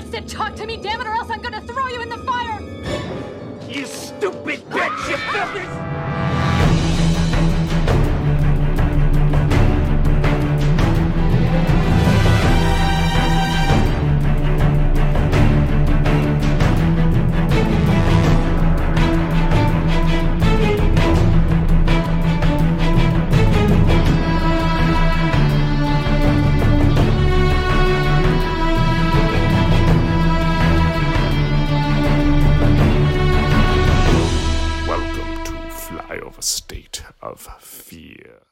Sit, talk to me, damn it, or else I'm gonna throw you in the fire! You stupid bitch, you filthy... State of Fear.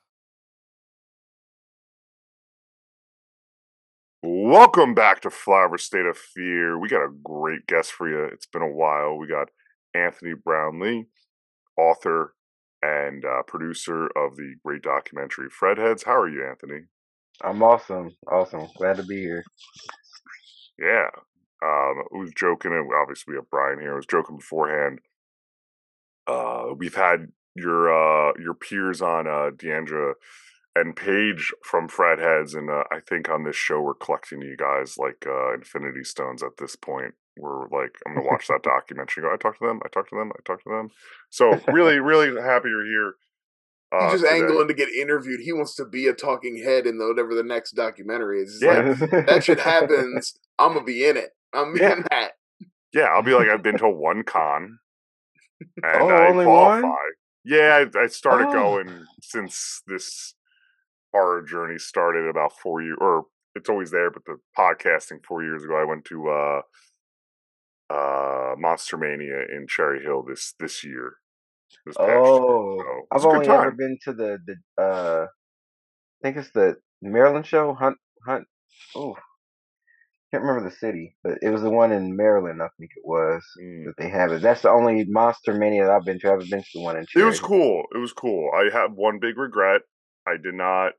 Welcome back to Flyover State of Fear. We got a great guest for you. It's been a while. We got Anthony Brownlee, author and producer of the great documentary Fredheads. How are you, Anthony? I'm awesome. Glad to be here. Yeah. I was joking, and obviously we have Brian here. I was joking beforehand. We've had your peers on Deandra and Paige from Fredheads, and I think on this show we're collecting you guys like Infinity Stones at this point. We're like, I'm gonna watch that documentary. Go, I talked to them. So really, really happy you're here. He's just angling to get interviewed. He wants to be a talking head in whatever the next documentary is. He's like, that shit happens. I'm gonna be in it. I'm in that. Yeah, I'll be like, I've been to one con, and only qualify. one? Yeah, I started going since this horror journey started about 4 years, or it's always there, but the podcasting 4 years ago, I went to Monster Mania in Cherry Hill this year. This past year. So, I've only ever been to the I think it's the Maryland show, Hunt. Oh, can't remember the city, but it was the one in Maryland, I think it was, that they have it. That's the only Monster Mania that I've been to. I haven't been to the one in Cherry. It was cool. I have one big regret. I did not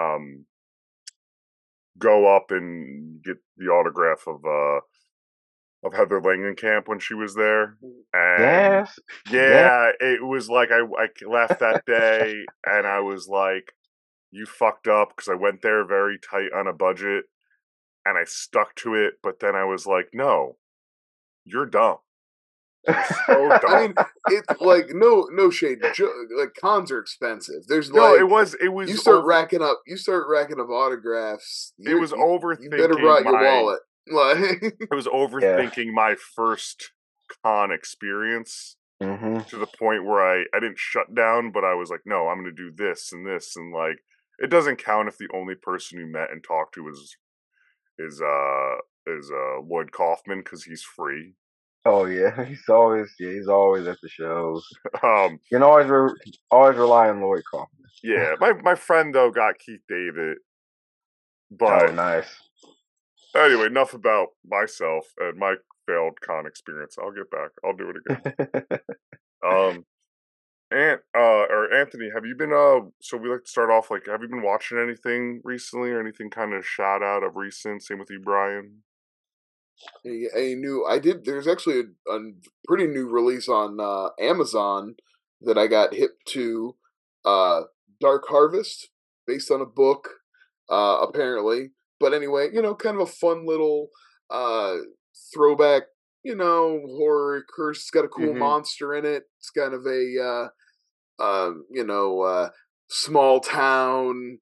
go up and get the autograph of Heather Langenkamp when she was there. And it was like I left that day and I was like, you fucked up, because I went there very tight on a budget and I stuck to it, but then I was like, no, you're dumb. You're so dumb. I mean, it's like no shade. Like, cons are expensive. There's it was. You start racking up autographs. It was overthinking. You better brought your wallet. Like, I was overthinking my first con experience to the point where I didn't shut down, but I was like, no, I'm going to do this and this, and like, it doesn't count if the only person you met and talked to is Lloyd Kaufman, because he's free. Oh yeah, he's always at the shows. You can always rely on Lloyd Kaufman. Yeah, my friend though got Keith David. But nice. Anyway, enough about myself and my failed con experience. I'll get back. I'll do it again. Anthony, have you been so we like to start off, like, have you been watching anything recently, or anything kind of shout out of recent? Same with you, Brian. There's actually a pretty new release on Amazon that I got hip to, Dark Harvest, based on a book, apparently. But anyway, kind of a fun little throwback, horror curse. It's got a cool monster in it. It's kind of a small town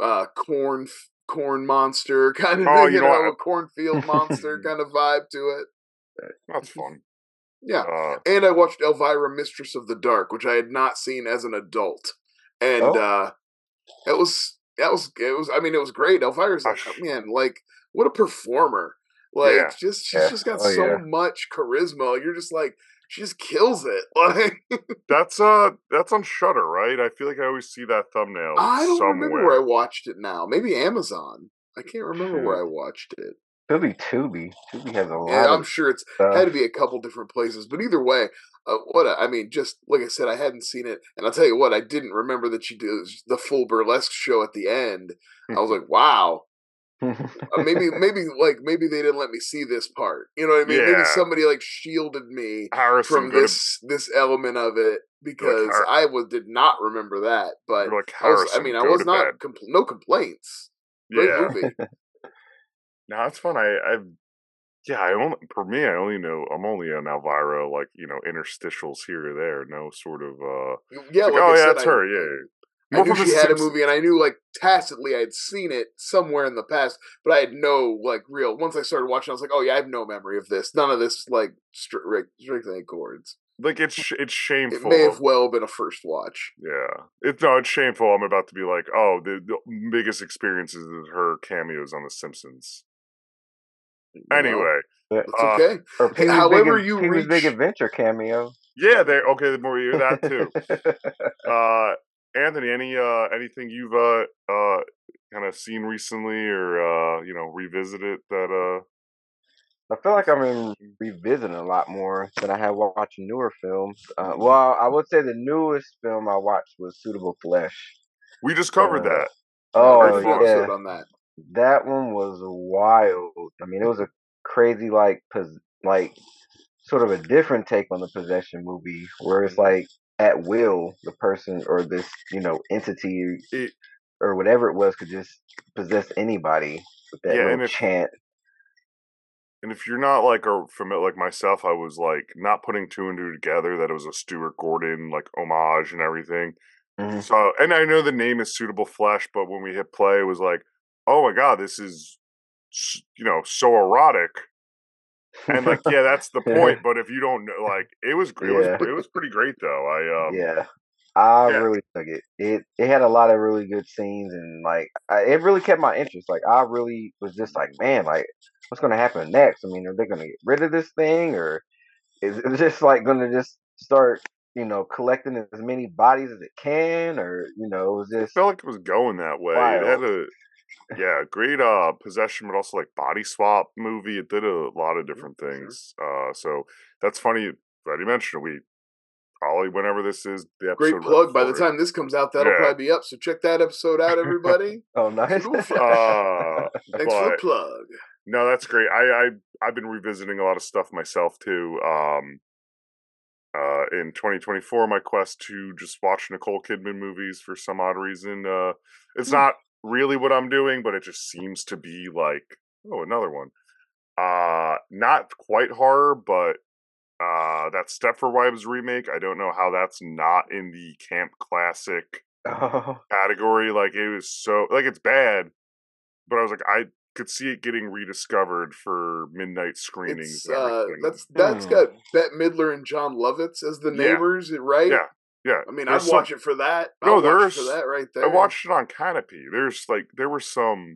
corn monster kind of thing, a cornfield monster kind of vibe to it. That's fun. Yeah. And I watched Elvira, Mistress of the Dark, which I had not seen as an adult. And it was great. Elvira's like, what a performer. Like, she's just got so much charisma. You're just like, she just kills it. Like, that's on Shudder, right? I feel like I always see that thumbnail. I don't remember where I watched it now. Maybe Amazon. I can't remember where I watched it. Could be Tubi. Tubi has a lot. Yeah, I'm sure it's had to be a couple different places. But either way, just like I said, I hadn't seen it, and I'll tell you what, I didn't remember that she did the full burlesque show at the end. I was like, wow. maybe they didn't let me see this part. You know what I mean? Yeah. Maybe somebody like shielded me from this element of it, because I did not remember that. But I was not no complaints. Great movie. No, it's fun. Yeah, for me, I'm only on Elvira, like, interstitials here or there. No sort of, Yeah, it's like, like oh I yeah, said, it's her. Yeah, yeah. I More knew from The she had a Simpsons. movie, and I knew like tacitly I'd seen it somewhere in the past, but I had no like real. Once I started watching, I was like, oh yeah, I have no memory of this. None of this like strengthening chords. Like, it's It may shameful have of, well been a first watch. yeah. It's shameful. I'm about to be like, oh, the biggest experiences is her cameos on The Simpsons. Well, Anyway, Yeah. that's uh, okay. Or However, you Pee Wee's Big reach. Adventure cameo. yeah, okay. The more you that too. Anthony, anything you've kind of seen recently or revisited that I feel like you've I'm revisiting a lot more than I have watching newer films. mm. Well, I would say the newest film I watched was Suitable Flesh. We just covered Uh, that. We Very did oh a full fun. yeah, episode on that. that one was wild. I mean, it was a crazy like sort of a different take on the possession movie, where it's like at will the person or this entity It or whatever it was could just possess anybody with that yeah, little chant. and if you're not like a familiar like myself, I was like not putting two and two together that it was a Stuart Gordon like homage and everything. Hmm. So, and I know the name is Suitable Flesh, but when we hit play, it was like, oh my god, this is so erotic. And like, yeah, that's the point. But if you don't know, like, Yeah, it was pretty great though. yeah. I Yeah, really dug it. It had a lot of really good scenes, and like it really kept my interest. Like I really was just like, man, like what's gonna happen next? I mean, are they gonna get rid of this thing, or is it just like gonna just start, collecting as many bodies as it can, or it was it just felt like it was going that way. It had wild. great possession, but also like body swap movie. It did a lot of different Sure. things. So that's funny. Glad you mentioned it. We probably whenever this is the Great episode right plug. By the before it. time this comes out, that'll Yeah. probably be up. So check that episode out, everybody. Oh, nice. Suitable Flesh. Thanks for the But plug. no, that's great. I've been revisiting a lot of stuff myself too. In 2024, my quest to just watch Nicole Kidman movies for some odd reason. It's not really what I'm doing, but it just seems to be like, oh, another one. Not quite horror, but that Stepford Wives remake. I don't know how that's not in the camp classic Oh, category. Like it was so like it's bad, but I was like I could see it getting rediscovered for midnight screenings It's and everything. that's hmm. got Bette Midler and John Lovitz as the Yeah, neighbors, right? yeah, yeah. I mean, I'd There's some watch it for that. no, I'll watch it for that right I there. watched it on Canopy. There's like there were some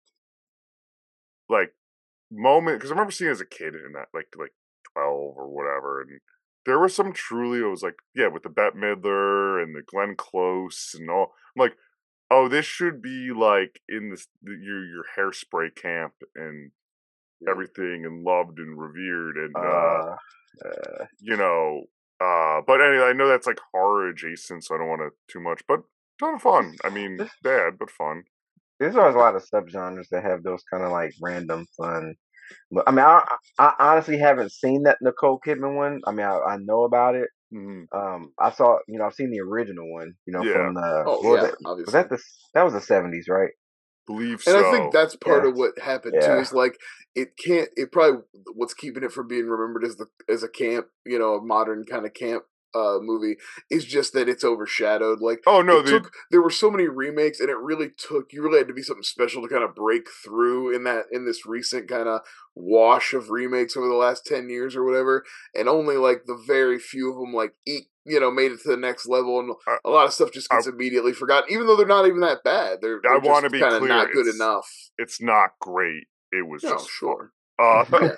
like moment because I remember seeing it as a kid in that like 12 or whatever, and there was some truly it was like yeah with the Bette Midler and the Glenn Close and all. I'm like, oh, this should be like in your Hairspray camp and Yeah. everything and loved and revered and Uh, you know but anyway, I know that's like horror adjacent, so I don't want to too much, but ton of fun. I mean, this, bad but fun. there's always a lot of subgenres that have those kind of like random fun. But I mean, I honestly haven't seen that Nicole Kidman one. I mean, I know about it. Hmm. I saw, I've seen the original one. Yeah, From the Oh what was yeah, it? Was obviously. that that was the '70s, right? believe And I think so. that's part Yeah, of what happened too. yeah. Is like it probably what's keeping it from being remembered as a camp, a modern kind of camp movie is just that it's overshadowed. Like Oh no, there were so many remakes, and you really had to be something special to kind of break through in this recent kind of wash of remakes over the last 10 years or whatever. And only like the very few of them like made it to the next level, and I, a lot of stuff just I, gets immediately forgotten, even though they're not even that bad. I They're want to just be kind of clear. not good enough. It's not great. It was No, just fun. sure. Yeah.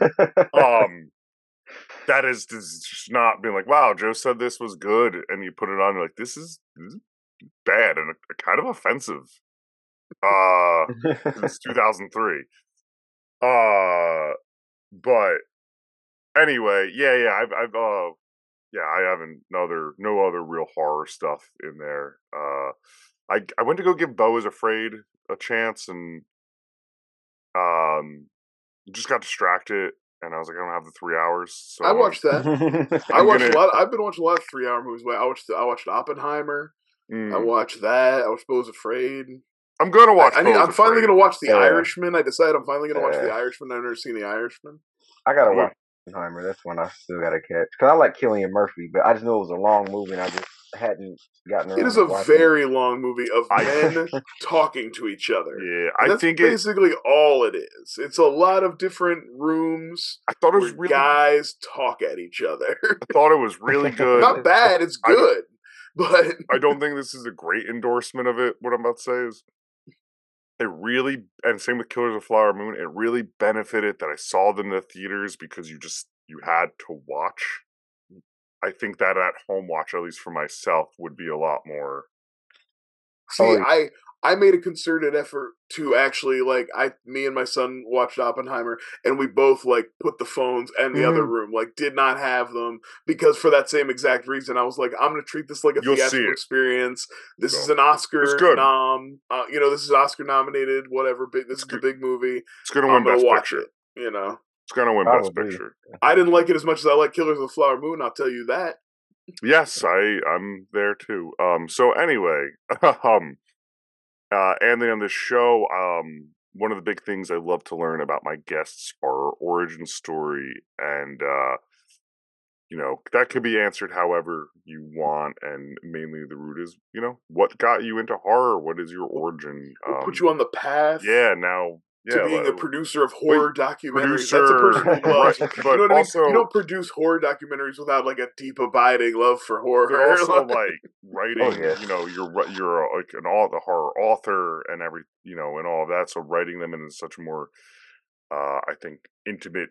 That is just not being like, wow, Joe said this was good, and you put it on, you're like, this is bad and kind of offensive. It's 2003. But anyway, yeah, yeah, I haven't no other real horror stuff in there. I went to go give Beau is Afraid a chance and um just got distracted and I was like, I don't have the 3 hours, so I watched that. I'm gonna. I've been watching a lot of 3 hour movies. I watched Oppenheimer. I Mm, watched that. I was Bo's Afraid. I'm gonna watch. I'm finally gonna watch The Yeah. Irishman. I decided I'm finally gonna watch The Irishman. I've never seen The Irishman. I gotta watch Oppenheimer. That's one I still gotta catch. Cause I like Cillian Murphy, but I just knew it was a long movie, and I just hadn't gotten around. It is to a watching very long movie of men talking to each other. Yeah, That's basically all it is. It's a lot of different rooms. I thought it was where really guys talk at each other. I thought it was really good. Not bad. It's good, but I don't think this is a great endorsement of it. What I'm about to say is, it really, and same with Killers of the Flower Moon, it really benefited that I saw them in the theaters because you had to watch. I think that at home watch, at least for myself, would be a lot more. See, I made a concerted effort to actually me and my son watched Oppenheimer, and we both put the phones in the other room, did not have them, because for that same exact reason, I was like, I'm going to treat this like a theatrical experience. This is an Oscar nom. This is Oscar nominated, whatever. This is the big movie. It's going to win Best Picture. It's going to win Best Picture. I didn't like it as much as I like Killers of the Flower Moon, I'll tell you that. Yes, I'm there too. So anyway, Anthony, on this show, one of the big things I love to learn about my guests are origin story, and that could be answered however you want, and mainly the root is, what got you into horror? What is your origin? What put you on the path? Yeah, now. To being a producer of horror documentaries. That's a personal love. Right, but you know what I mean? You don't produce horror documentaries without a deep, abiding love for horror. But also writing. You're the horror author and and all of that. So writing them in such a more, I think, intimate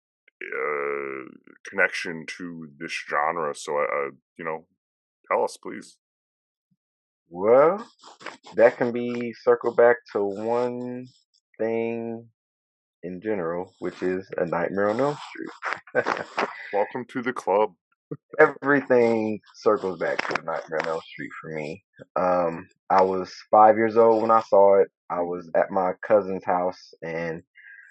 connection to this genre. So tell us, please. Well, that can be circled back to one thing in general, which is A Nightmare on Elm Street. Welcome to the club. Everything circles back to A Nightmare on Elm Street for me. I was 5 years old when I saw it. I was at my cousin's house, and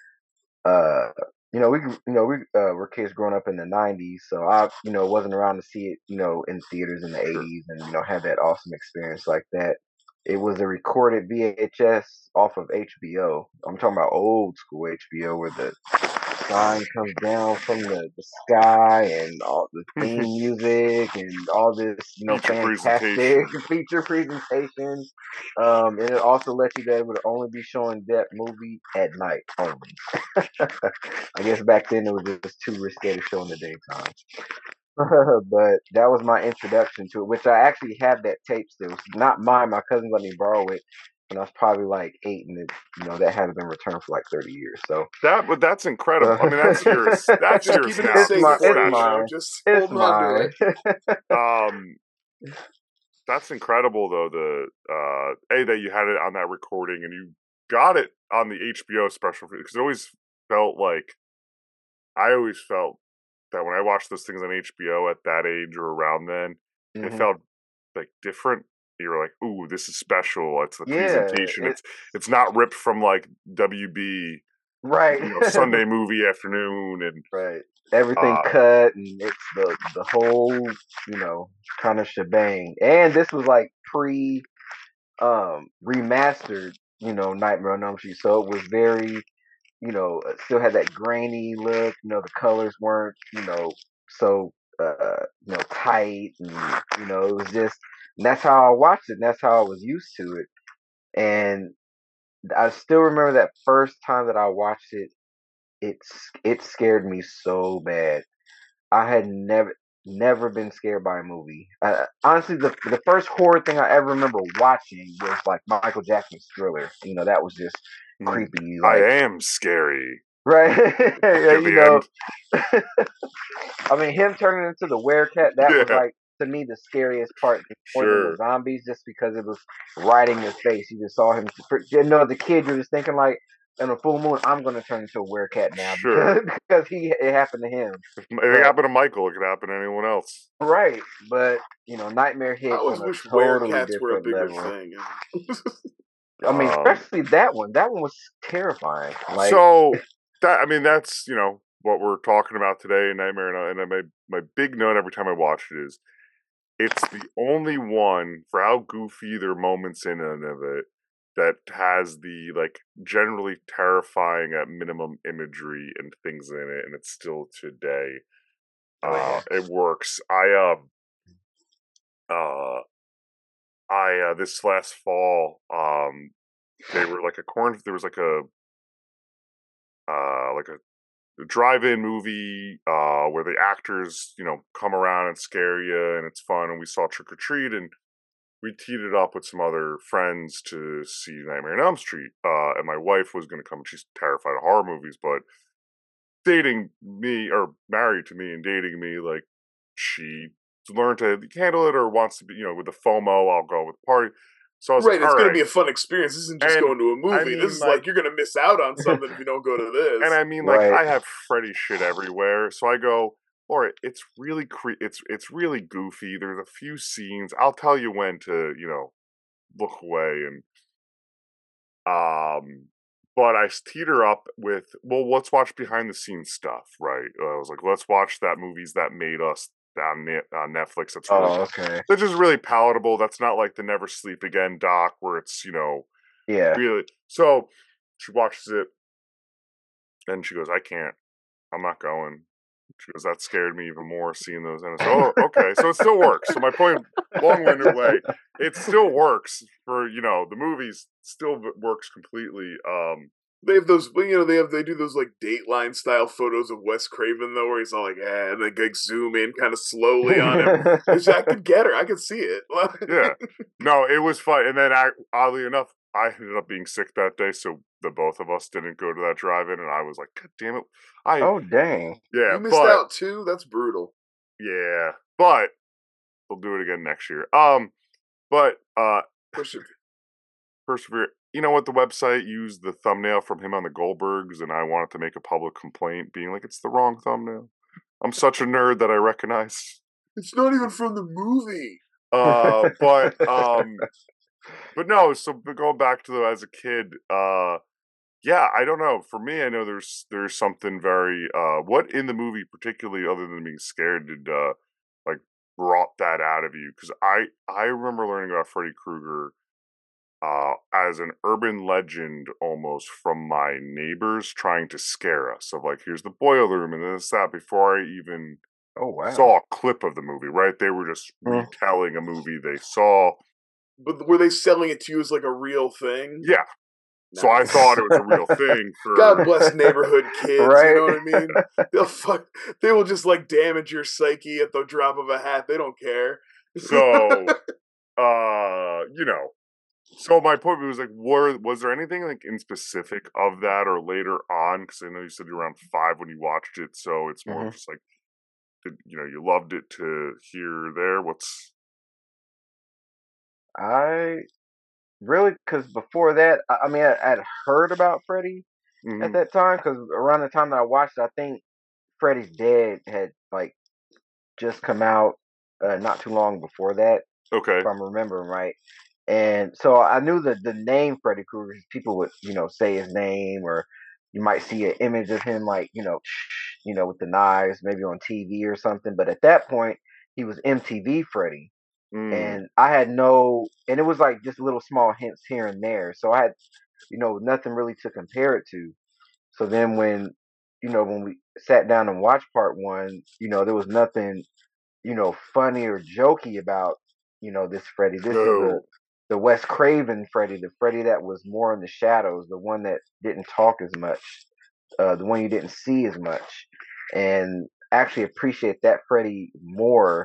we were kids growing up in the 90s, so I wasn't around to see it in theaters in the 80s, and have that awesome experience like that. It was a recorded VHS off of HBO. I'm talking about old school HBO, where the sign comes down from the sky, and all the theme music and all this fantastic feature presentation. And it also lets you that it would only be showing that movie at night only. I guess back then it was just too risque to show in the daytime. But that was my introduction to it, which I actually have that tape still. It's not mine. My cousin let me borrow it when I was probably 8, and that hasn't been returned for 30 years. So that's incredible. I mean, that's yours. That's just yours keeping now. it safe for you. Mine. Just it's holding on to it. That's incredible, though. That you had it on that recording and you got it on the HBO special, because I always felt that when I watched those things on HBO at that age or around then, it felt different. You were like, "Ooh, this is special." It's the presentation. It's not ripped from WB, right? Sunday movie afternoon, and right. Everything cut, and it's the whole kind of shebang. And this was pre remastered Nightmare on Elm Street, so it was very still had that grainy look. The colors weren't so tight, and it was just. And that's how I watched it. And that's how I was used to it. And I still remember that first time that I watched it. It scared me so bad. I had never been scared by a movie. Honestly, the first horror thing I ever remember watching was Michael Jackson's Thriller. That was just creepy. I am scary. Right? I mean, him turning into the werecat, that was to me the scariest part. More than the zombies, just because it was right in your face. You just saw him. The kid, you're just thinking in a full moon, I'm going to turn into a werecat now, because it happened to him. If it happened to Michael, it could happen to anyone else. Right, but Nightmare hit. I always wish werecats were a bigger thing. I mean, especially that one. That one was terrifying. So that's what we're talking about today, Nightmare. And my big note every time I watch it is, it's the only one, for how goofy their moments in and of it, that has the like generally terrifying at minimum imagery and things in it, and it's still today. It works. I this last fall, they were like there was like a drive-in movie where the actors, come around and scare you, and it's fun. And we saw Trick or Treat, and we teed it up with some other friends to see Nightmare on Elm Street. And my wife was going to come. She's terrified of horror movies, but dating me or married to me and dating me, like she learned to handle it or wants to be, with the FOMO, I'll go with the party. So I was right, like, it's going to be a fun experience. This isn't just going to a movie. I mean, this is like you're going to miss out on something if you don't go to this. And I mean, like, I have Freddy shit everywhere, so I go, Laura, it's really it's really goofy. There's a few scenes. I'll tell you when to, look away. And but I teed her up with, well, let's watch behind the scenes stuff, right? I was like, let's watch that movies that made us on Netflix. That's really, okay. That's just really palatable. That's not like the Never Sleep Again doc where it's, really. So she watches it and she goes, I can't. I'm not going. She goes, that scared me even more seeing those. And I said, oh, okay. So it still works. So my point, long-winded way, it still works for, the movies still works completely. They have those, they do those like Dateline style photos of Wes Craven though, where he's all like, and they like zoom in kind of slowly on him. I could get her. I could see it. Yeah. No, it was fun. And then oddly enough, I ended up being sick that day, so the both of us didn't go to that drive-in, and I was like, God damn it. Oh, dang. Yeah. You missed out too? That's brutal. Yeah. But we'll do it again next year. Persevere. You know what? The website used the thumbnail from him on the Goldbergs, and I wanted to make a public complaint, being like, it's the wrong thumbnail. I'm such a nerd that I recognize. It's not even from the movie. But no, so going back to as a kid, yeah, I don't know. For me, I know there's something very what in the movie, particularly other than being scared, did like brought that out of you? Because I remember learning about Freddy Krueger as an urban legend almost from my neighbors trying to scare us. Of like, here's the boiler room and this, that, before I even saw a clip of the movie, right? They were just retelling a movie they saw. But were they selling it to you as like a real thing? Yeah. Nice. So I thought it was a real thing. God bless neighborhood kids, right? You know what I mean? They will just like damage your psyche at the drop of a hat. They don't care. So, So my point was like, was there anything like in specific of that or later on? Because I know you said you were around 5 when you watched it, so it's more just like, you loved it to hear there. I really, because before that, I mean, I'd heard about Freddy at that time, because around the time that I watched it, I think Freddy's Dead had like just come out not too long before that. Okay. If I'm remembering right. And so I knew that the name Freddy Krueger, people would, say his name, or you might see an image of him like, with the knives, maybe on TV or something. But at that point, he was MTV Freddy. And I had and it was like just little small hints here and there. So I had, nothing really to compare it to. So then when we sat down and watched part 1, there was nothing, funny or jokey about, this Freddy. This is the Wes Craven Freddy, the Freddy that was more in the shadows, the one that didn't talk as much, the one you didn't see as much. And actually appreciate that Freddy more.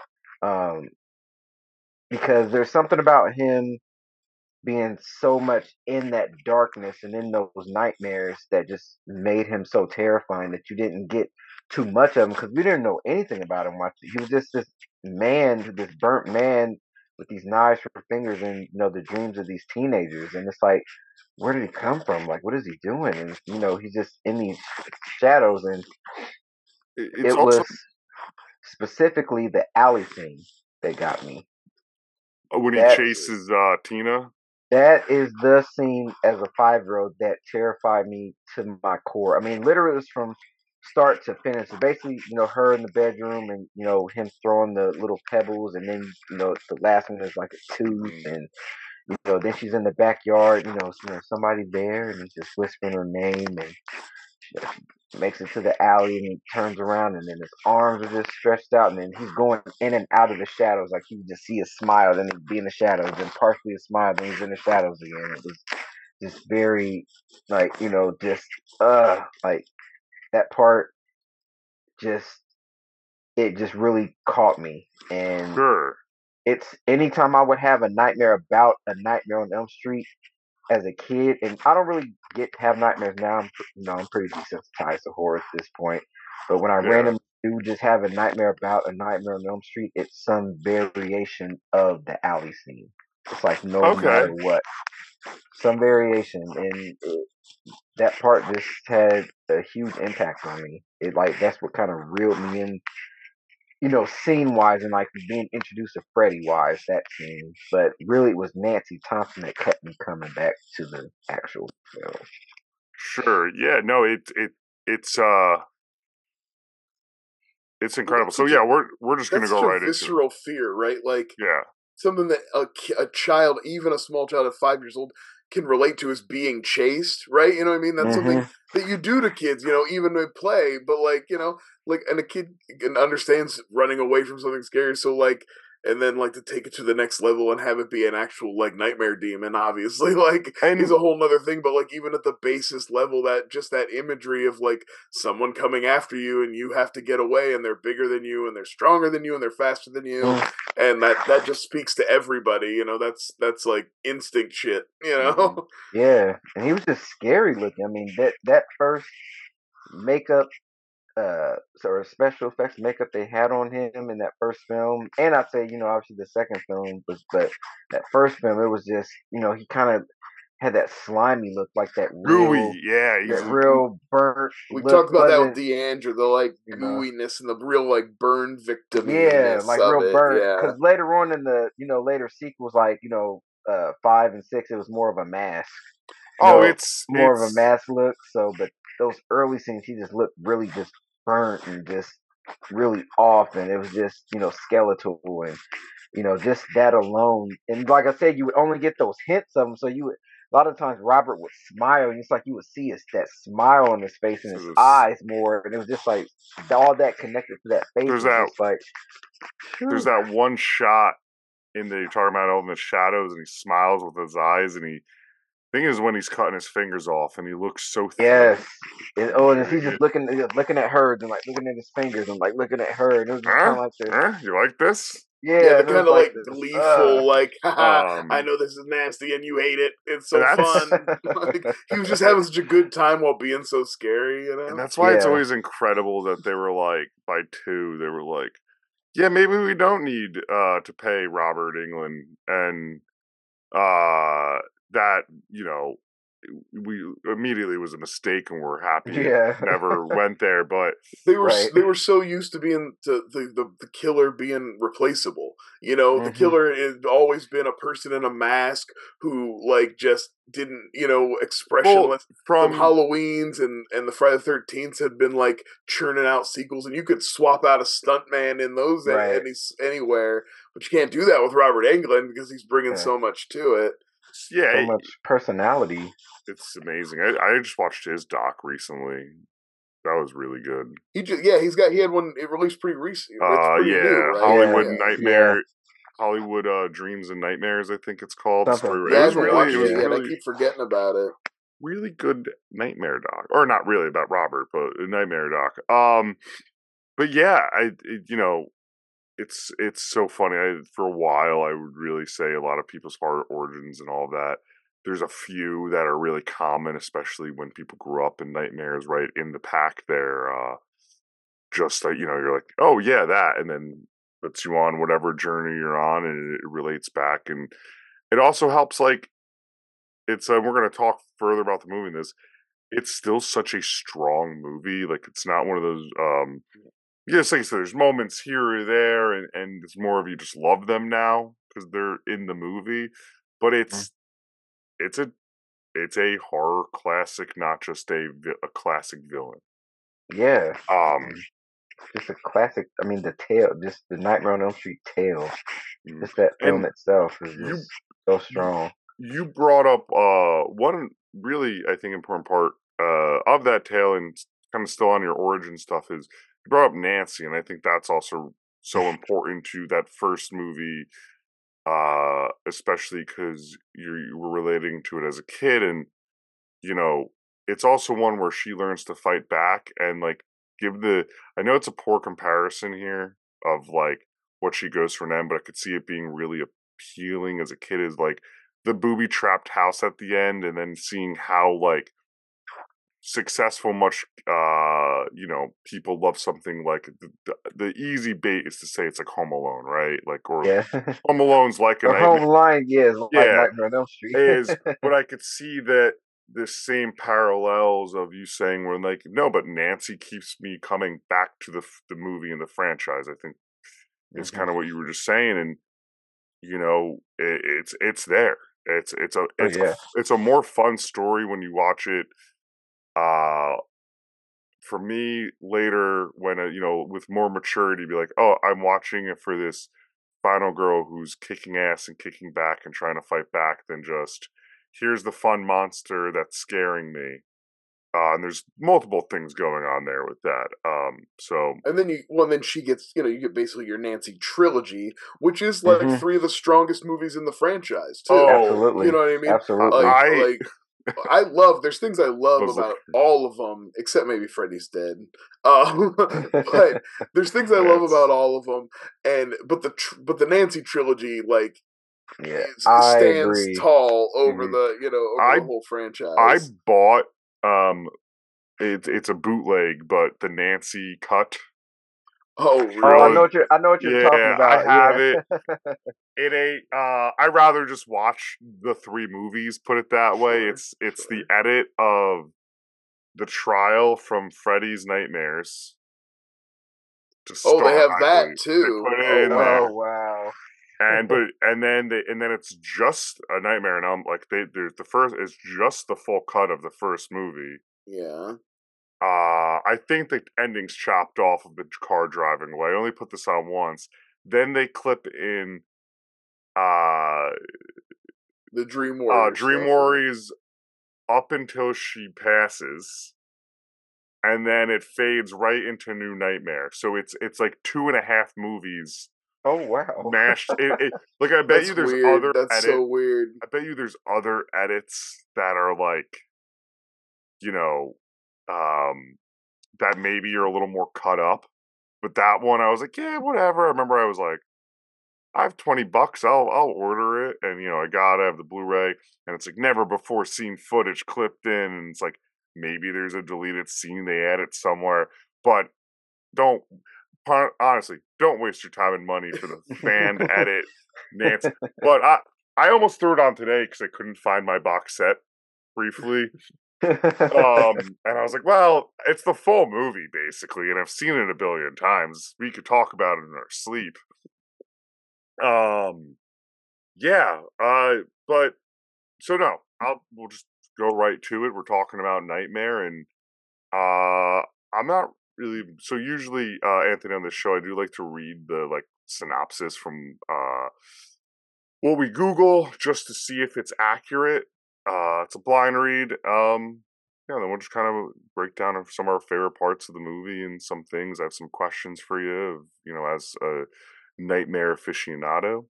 Because there's something about him being so much in that darkness and in those nightmares that just made him so terrifying that you didn't get too much of him, because we didn't know anything about him. He was just this man, this burnt man with these knives for fingers, and the dreams of these teenagers. And it's like, where did he come from? Like, what is he doing? And he's just in these shadows. And it was specifically the alley scene that got me. When he chases Tina? That is the scene as a 5-year-old that terrified me to my core. I mean, literally, it was from start to finish. So basically, her in the bedroom and, him throwing the little pebbles, and then, the last one is like a tooth, and, Then she's in the backyard. Somebody there, and he's just whispering her name, and she makes it to the alley, and he turns around, and then his arms are just stretched out, and then he's going in and out of the shadows, like you just see a smile, then he'd be in the shadows, then partially a smile, then he's in the shadows again. It was just very, like, just like that part just it just really caught me. And Sure. it's anytime I would have a nightmare about a Nightmare on Elm Street as a kid, and I don't really get to have nightmares now. I'm pretty desensitized to horror at this point. But when I Yeah. randomly do just have a nightmare about a Nightmare on Elm Street, it's some variation of the alley scene. It's like no Okay. matter what, some variation, and that part just had a huge impact on me. That's what kind of reeled me in, scene wise, and like being introduced to Freddy wise, that scene. But really, it was Nancy Thompson that kept me coming back to the actual film. Sure. Yeah. No. It's incredible. So yeah, we're just gonna That's go such a right into it. visceral fear, right? Like Yeah. something that a child, even a small child of 5 years old, can relate to is being chased, right? You know what I mean? That's something that you do to kids, even in play, but and a kid understands running away from something scary, so and then to take it to the next level and have it be an actual nightmare demon, obviously, is a whole nother thing. But even at the basest level, that imagery of someone coming after you and you have to get away, and they're bigger than you and they're stronger than you and they're faster than you, and that just speaks to everybody. That's like instinct shit. Yeah, and he was just scary looking. I mean, that first makeup, sort of special effects makeup they had on him in that first film, and I'd say, obviously the second film but that first film, it was just, he kind of had that slimy look, like that Gooey. Yeah. real burnt. We look, talked about that with wasn't- Deandra, the gooiness and the real burn victim. Yeah, like of real it. burnt. Yeah. Because later on in the later sequels, 5 and 6, it was more of a mask. It's more of a mask look. So, but those early scenes, he just looked really just burnt and just really off, and it was just skeletal, and just that alone. And like I said, you would only get those hints of him, so you would. A lot of times Robert would smile, and it's like you would see that smile on his face and his eyes more, and it was just like all that connected to that face. There's that one shot in the you're talking about all in the shadows, and he smiles with his eyes, and thing is when he's cutting his fingers off, and he looks so yes. And he's just looking at her, and looking at his fingers, and looking at her, and it was just kind of like this. You like this? Yeah, the kind of gleeful, I know this is nasty and you hate it. It's so fun. He was just having such a good time while being so scary, And that's why it's always incredible that they were by 2, they were like, yeah, maybe we don't need to pay Robert Englund, and that we immediately was a mistake, and we're happy it never went there. But they were so used to being the killer being replaceable. The killer had always been a person in a mask who just didn't expressionless. From Halloween's and the Friday the 13th had been churning out sequels, and you could swap out a stuntman in those anywhere, but you can't do that with Robert Englund because he's bringing so much to it. Yeah, so much personality. It's amazing. I just watched his doc recently. That was really good. He had one. It released pretty recently. New, right? Hollywood Nightmare, Hollywood Dreams and Nightmares, I think it's called. I keep forgetting about it. Really good nightmare doc, or not really about Robert, but a nightmare doc. But yeah, it's so funny. For a while, I would really say a lot of people's horror origins and all that. There's a few that are really common, especially when people grew up in nightmares, right in the pack there. Just you're like, oh yeah, that, and then puts you on whatever journey you're on, and it relates back, and it also helps. It's we're going to talk further about the movie in this. It's still such a strong movie. It's not one of those. Yes, like I said, there's moments here or there, and it's more of you just love them now because they're in the movie. But it's a horror classic, not just a classic villain. Yeah. Just a classic. I mean, the tale, just the Nightmare on Elm Street tale. Just that film itself is just... So strong. You brought up one really, I think, important part of that tale, and kind of still on your origin stuff, is you brought up Nancy, and I think that's also so important to that first movie, especially because you were relating to it as a kid, and you know, it's also one where she learns to fight back and like give the. I know it's a poor comparison here of like what she goes for now, but I could see it being really appealing as a kid. Is like the booby trapped house at the end, and then seeing how like successful much people love something like the easy bait is to say it's like Home Alone, right? Like, or Yeah. Home Alone's like a Her home nightmare. line, yeah, is like Yeah, Nightmare on Elm Street. is, but I could see that the same parallels of you saying when like no, but Nancy keeps me coming back to the movie and the franchise. I think it's Hmm. kind of what you were just saying, and it's there. It's a Oh it's a yeah. it's a more fun story when you watch it. Uh, for me later when with more maturity, be like, oh, I'm watching it for this final girl who's kicking ass and kicking back and trying to fight back than just here's the fun monster that's scaring me. And there's multiple things going on there with that. So And then she gets, you get basically your Nancy trilogy, which is like Hmm. three of the strongest movies in the franchise too. oh, You Absolutely. know what I mean? Absolutely. I There's things I love was like, about all of them, except maybe Freddy's Dead. But there's things I love it's about all of them, but the Nancy trilogy like Yeah, is I stands agree. tall over Hmm. over I the whole I franchise. bought it's a bootleg, but the Nancy cut Oh, Oh, I know trilogy. really? what you're talking Yeah, I about. have Yeah. it. It ain't. I rather just watch the three movies. Put it that way. Sure, It's the sure. edit of the trial from Freddy's Nightmares to Oh, they start. have I that believe they too. put it Oh, in there, Oh wow. wow. and then it's just a Nightmare, and I'm like there's the first. It's just the full cut of the first movie. Yeah. I think the ending's chopped off of the car driving away. I only put this on once. Then they clip in uh The Dream Warrior Dream stuff, right? Warriors up until she passes, and then it fades right into New Nightmare. So it's like 2.5 movies Oh wow. mashed. Like I bet you That's there's weird. other That's edit. so weird. I bet you there's other edits that are like you know um that maybe are a little more cut up. But that one, I was like, yeah, whatever. I remember I was like, I have $20. I'll order it, and I gotta have the Blu-ray, and it's like never before seen footage clipped in, and it's like maybe there's a deleted scene they added somewhere, but don't honestly don't waste your time and money for the fanned edit, Nancy. But I almost threw it on today because I couldn't find my box set briefly. And I was like, well, it's the full movie basically, and I've seen it a billion times. We could talk about it in our sleep. Um, yeah, but so no, we'll just go right to it. We're talking about Nightmare, and I'm not really so usually Anthony on this show. I do like to read the like synopsis from what we Google just to see if it's accurate. It's a blind read. Yeah, then we'll just kind of break down some of our favorite parts of the movie and some things. I have some questions for you, as a Nightmare aficionado.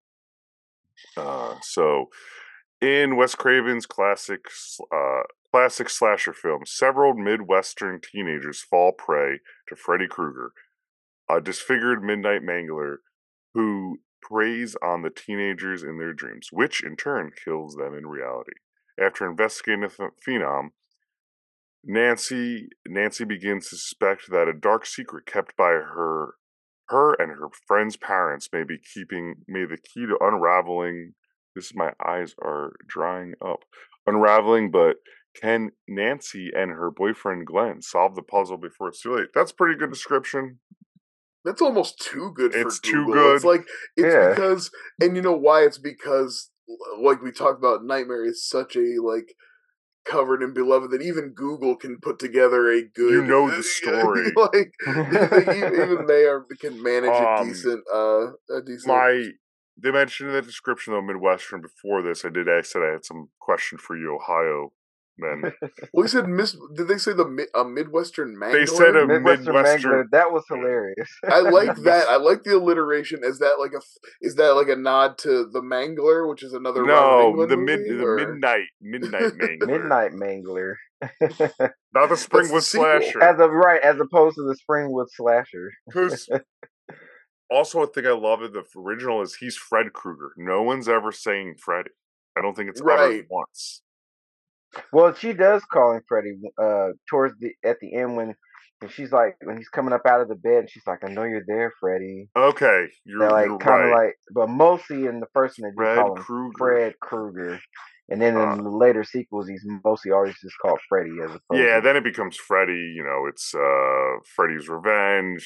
So in Wes Craven's classic slasher film, several Midwestern teenagers fall prey to Freddy Krueger, a disfigured midnight mangler who preys on the teenagers in their dreams, which in turn kills them in reality. After investigating the phenom, Nancy begins to suspect that a dark secret kept by her and her friend's parents may be the key to unraveling. My eyes are drying up. Unraveling, but can Nancy and her boyfriend Glenn solve the puzzle before it's too late? That's a pretty good description. That's almost too good for It's too Google. good. It's Yeah. because, and you know why? It's because, like we talked about, Nightmare is such a like covered and beloved that even Google can put together a You good, know the story. like even they can manage Um, a decent my they mentioned in the description, though, Midwestern. Before this, I did ask that I had some question for you, Ohio men. Well, he said did they say a Midwestern Mangler? They said a Midwestern Mangler. That was Yeah. hilarious. I like that. I like the alliteration. Is that like a nod to the Mangler, which is another Robert Englund movie? Midnight Mangler. Midnight Mangler. Not the Springwood Slasher. As opposed to the Springwood Slasher. Because also a thing I love in the original is he's Fred Krueger. No one's ever saying Freddy. I don't think it's uttered once. Well, she does call him Freddy at the end when she's like, when he's coming up out of the bed, and she's like, "I know you're there, Freddy." Okay, you're kind of right. like, but mostly in the first one they just call him Fred Krueger, and then in the later sequels he's mostly always just called Freddy as opposed. Yeah, then it becomes Freddy. You know, it's Freddy's Revenge.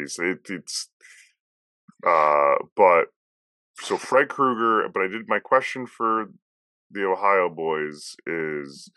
But so Fred Krueger. But my question for the Ohio boys is,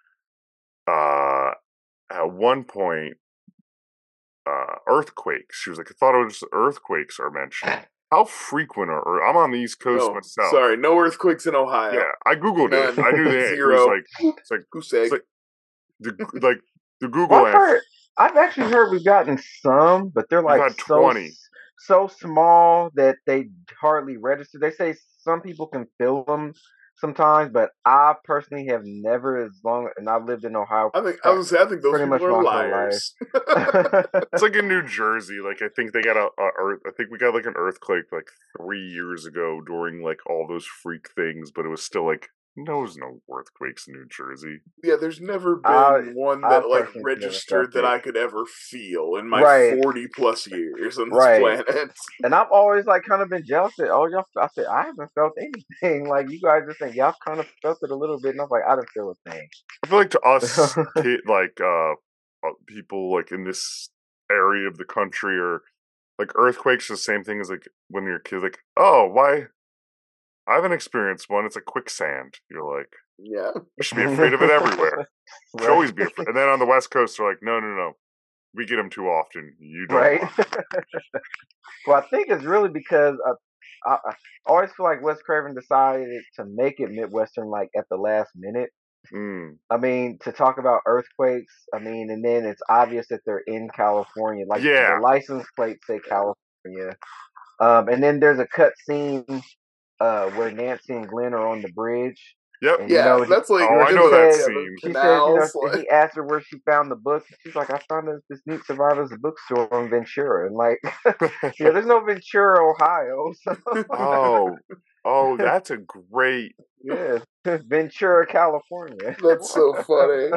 at one point, earthquakes. She was like, I thought it was just earthquakes are mentioned. How frequent I'm on the East Coast myself. Sorry, no earthquakes in Ohio. Yeah, I googled it. I knew the Zero. It's like the Google answer. I've actually heard we've gotten some, but they're like 20. So small that they hardly register. They say some people can feel them sometimes, but I personally have never, and I've lived in Ohio. I think those people are liars. It's like in New Jersey. Like I think they got I think we got like an earthquake like 3 years ago during like all those freak things, but it was still like there's no earthquakes in New Jersey. Yeah, there's never been one that like registered that I could ever feel in my 40 plus years on this planet. And I've always like kind of been jealous that y'all. I said I haven't felt anything. Like you guys just think y'all kind of felt it a little bit, and I'm like I didn't feel a thing. I feel like to us, people like in this area of the country, or like earthquakes, are the same thing as like when you're a kid. Like, oh, why? I haven't experienced one. It's like quicksand. You're like, yeah, you should be afraid of it everywhere. You should always be afraid. And then on the West Coast, they're like, no. We get them too often. You don't. Right. Well, I think it's really because I always feel like Wes Craven decided to make it Midwestern like at the last minute. I mean, to talk about earthquakes. I mean, and then it's obvious that they're in California. Like the license plates say California. And then there's a cut scene where Nancy and Glenn are on the bridge. Yep. And, that's like I know that scene. She said, he asked her where she found the book. She's like, I found this neat survivor's bookstore in Ventura, and like, there's no Ventura, Ohio. So. Oh, that's a great. Yeah, Ventura, California. That's so funny.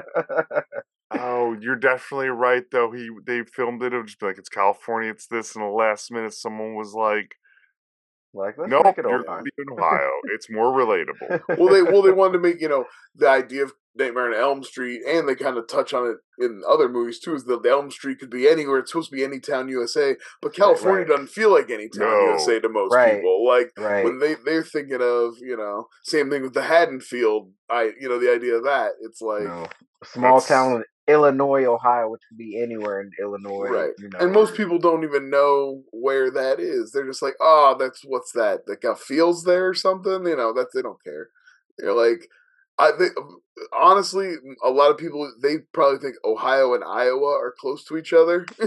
Oh, you're definitely right. Though they filmed it. It would just be like it's California. It's this, and the last minute, someone was like. Let's nope, make it you're in Ohio. It's more relatable. Well, they wanted to make the idea of Nightmare on Elm Street, and they kind of touch on it in other movies too. Is that Elm Street could be anywhere? It's supposed to be any town USA, but California doesn't feel like any town USA to most people. Like when they're thinking of same thing with the Haddonfield. The idea of that. It's like small town. Illinois, Ohio, which could be anywhere in Illinois. Right. And most people don't even know where that is. They're just like, oh, what's that? That got fields there or something? They don't care. They're like, honestly, a lot of people, they probably think Ohio and Iowa are close to each other. Like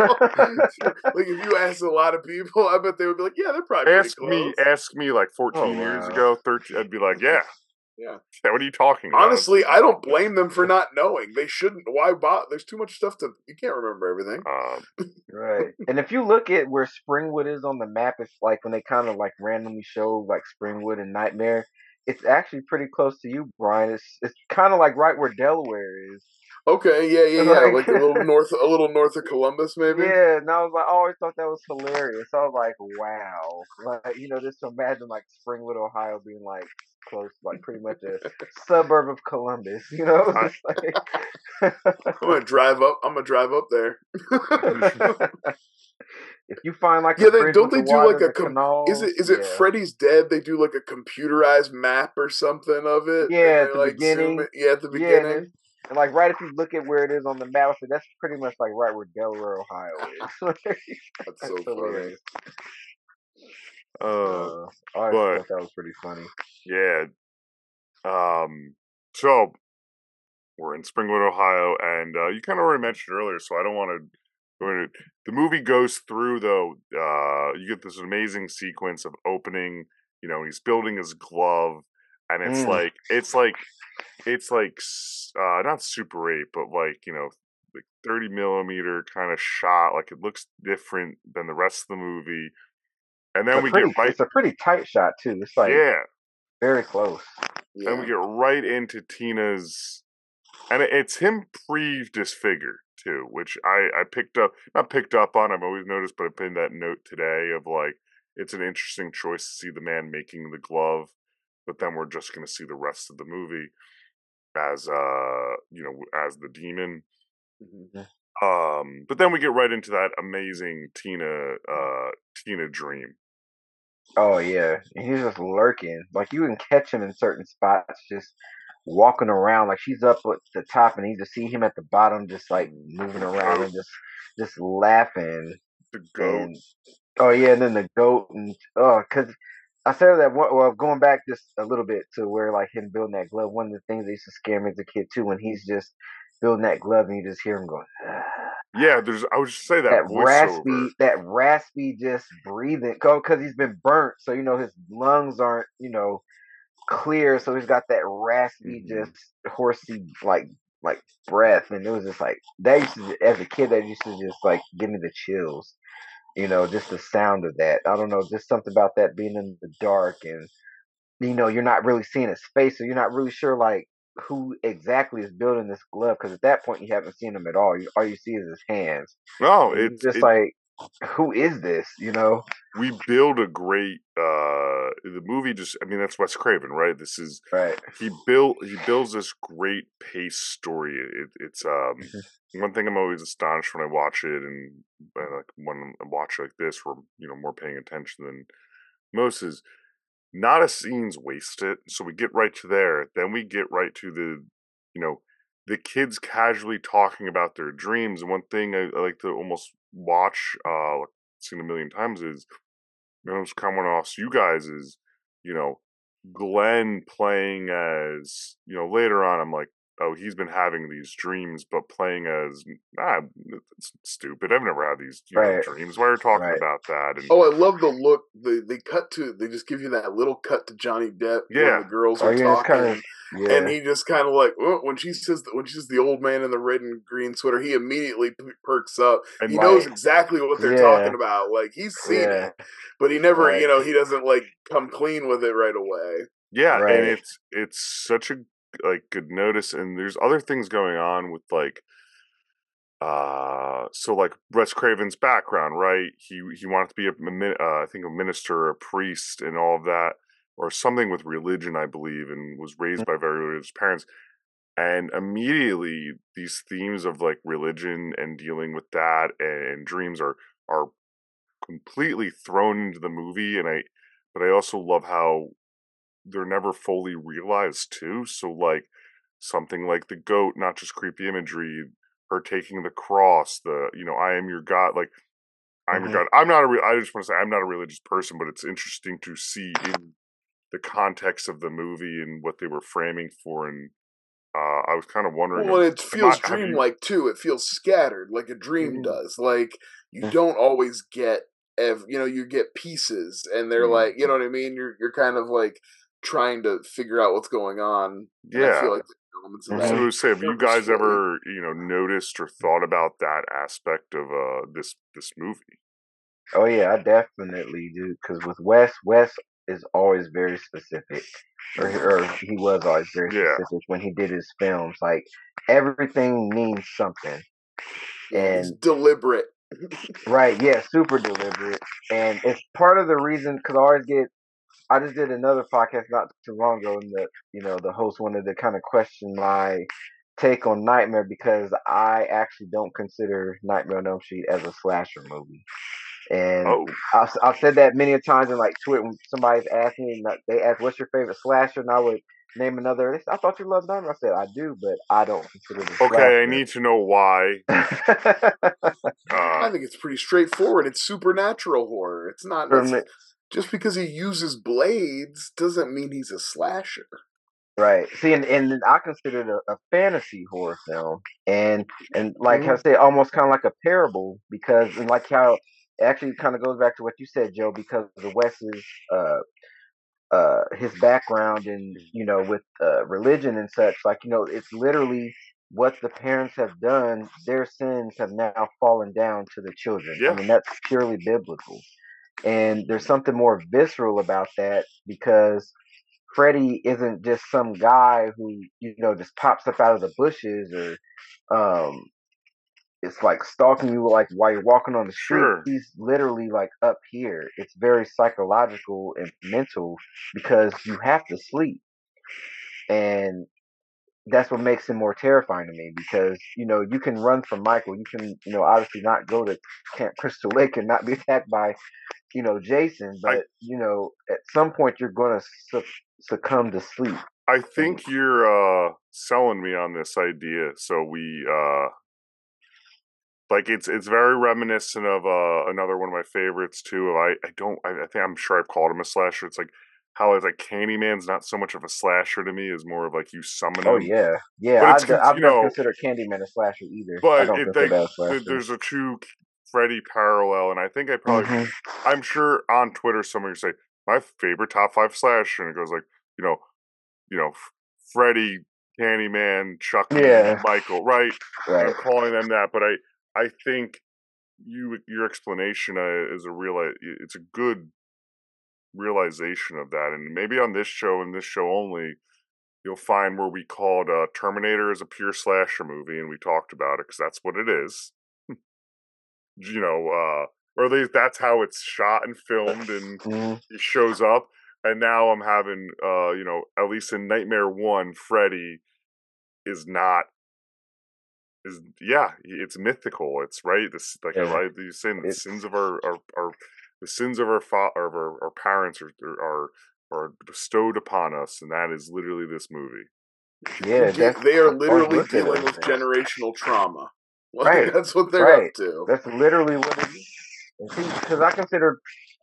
if you ask a lot of people, I bet they would be like, yeah, they're probably close. Ask me like 14 years ago, 13, I'd be like, yeah. Yeah. What are you talking about? Honestly, I don't blame them for not knowing. They shouldn't. Why bother? There's too much stuff you can't remember everything. Right. And if you look at where Springwood is on the map, it's like when they kind of like randomly show like Springwood and Nightmare, it's actually pretty close to you, Brian. It's kind of like right where Delaware is. Okay, yeah. Like a little north of Columbus, maybe. Yeah, and I always thought that was hilarious. I was like, wow, like just to imagine like Springwood, Ohio, being like close, like pretty much a suburb of Columbus. I'm gonna drive up there. If you find like don't they do like a canal, is it Freddy's Dead? They do like a computerized map or something of it. Yeah, at the beginning. At the beginning. And like right if you look at where it is on the map, that's pretty much like right where Delaware, Ohio is. That's so hilarious. Uh, I always but thought that was pretty funny. yeah. So we're in Springwood, Ohio, and you kind of already mentioned earlier, so I don't want to go into. The movie goes through though. You get this amazing sequence of opening. You know, he's building his glove, and it's like not Super 8, but like like 30mm kind of shot. Like it looks different than the rest of the movie, and then we get right. It's a pretty tight shot too. It's like very close. Yeah. And we get right into Tina's. And it's him pre-disfigured, too, which I not picked up on, I've always noticed, but I put in that note today of, like, it's an interesting choice to see the man making the glove, but then we're just going to see the rest of the movie as, as the demon. Mm-hmm. But then we get right into that amazing Tina dream. Oh, yeah. And he's just lurking. Like, you can catch him in certain spots, just walking around. Like, she's up at the top, and you just see him at the bottom, just, like, moving around and just laughing. The goat. And, oh, yeah, and then the goat. And, because I said that, well, going back just a little bit to where, like, him building that glove, one of the things that used to scare me as a kid, too, when he's just building that glove and you just hear him going, yeah, I would just say that raspy just breathing because he's been burnt, so his lungs aren't clear, so he's got that raspy just horsey like breath, and it was just like that used to, as a kid, that used to just like give me the chills, just the sound of that. I don't know, just something about that being in the dark, and you're not really seeing his face, so you're not really sure like who exactly is building this glove, because at that point you haven't seen him at all. All you see is his hands. No, it's just like, who is this? We build a great the movie. Just, I mean, that's Wes Craven, right? This is right. He builds this great pace story. It's one thing I'm always astonished when I watch it, and like when I watch it like this, where more paying attention than most, is not a scene's wasted. So we get right to there. Then we get right to the kids casually talking about their dreams. And one thing I like to almost watch, seen a million times, is, it's coming off you guys, is, Glenn playing as, later on, I'm like, oh, he's been having these dreams, but playing as, it's stupid. I've never had these dreams. Why are you talking about that? And, I love the look. They just give you that little cut to Johnny Depp when the girls are talking. And he just kind of like, when she says the old man in the red and green sweater, he immediately perks up. And he knows exactly what they're talking about. Like, he's seen it, but he never, he doesn't like come clean with it right away. Yeah, and it's such a good notice. And there's other things going on with like, so like Wes Craven's background, right? He wanted to be I think a minister, a priest, and all of that, or something with religion, I believe, and was raised by very religious parents. And immediately these themes of like religion and dealing with that and dreams are completely thrown into the movie. But I also love how they're never fully realized too. So like something like the goat, not just creepy imagery, her taking the cross, the I am your God, like I'm your God. I just want to say I'm not a religious person, but it's interesting to see in the context of the movie and what they were framing for. And I was kind of wondering. Well, it feels dreamlike too. It feels scattered, like a dream does. Like you don't always get, you get pieces, and they're like, you know what I mean. You're kind of like trying to figure out what's going on. Yeah. I feel like elements of that. So, say, have you guys ever, noticed or thought about that aspect of this movie? Oh yeah, I definitely do. Because with Wes is always very specific, or he was always very specific when he did his films. Like everything means something, and it's deliberate. Right? Yeah, super deliberate, and it's part of the reason. Because I just did another podcast not too long ago, and the host wanted to kind of question my take on Nightmare, because I actually don't consider Nightmare on Elm Street as a slasher movie. And I've said that many a times in like Twitter when somebody's asked me, they ask, "What's your favorite slasher?" and I would name another. I thought you loved Nightmare. I said I do, but I don't consider it a slasher. Okay, I need to know why. I think it's pretty straightforward. It's supernatural horror. It's not. just because he uses blades doesn't mean he's a slasher. Right. See, and I consider it a fantasy horror film, and like how I say, almost kind of like a parable, because and like how it actually kind of goes back to what you said, Joe, because of Wes's his background and with religion and such. Like it's literally what the parents have done. Their sins have now fallen down to the children. I Yeah. mean, that's purely biblical, and there's something more visceral about that because Freddy isn't just some guy who just pops up out of the bushes or it's like stalking you like while you're walking on the street. Sure. He's literally like up here. It's very psychological and mental because you have to sleep, and that's what makes him more terrifying to me because you can run from Michael. You can obviously not go to Camp Crystal Lake and not be attacked by Jason, but at some point you're going to succumb to sleep. I think you're selling me on this idea. So we like it's very reminiscent of another one of my favorites too. I think I'm sure I've called him a slasher. It's like how it's like Candyman's not so much of a slasher to me, is more of like you summon him. Oh yeah. But I've never considered Candyman a slasher either. But I don't consider that a slasher. There's a true Freddy parallel, and I think I'm sure on Twitter somebody would say my favorite top 5 slasher, and it goes like Freddy, Candyman, Chucky, Michael, right? I'm calling them that, but I think your explanation is it's a good realization of that, and maybe on this show and this show only, you'll find where we called Terminator as a pure slasher movie, and we talked about it because that's what it is. Or at least that's how it's shot and filmed, and he shows up. And now I'm having, at least in Nightmare 1, Freddy it's mythical. It's right. This like you're saying, the sins of our the sins of our parents are bestowed upon us, and that is literally this movie. Yeah, they are literally dealing with generational trauma. Right, that's what they're up to. That's literally what it is. Because I consider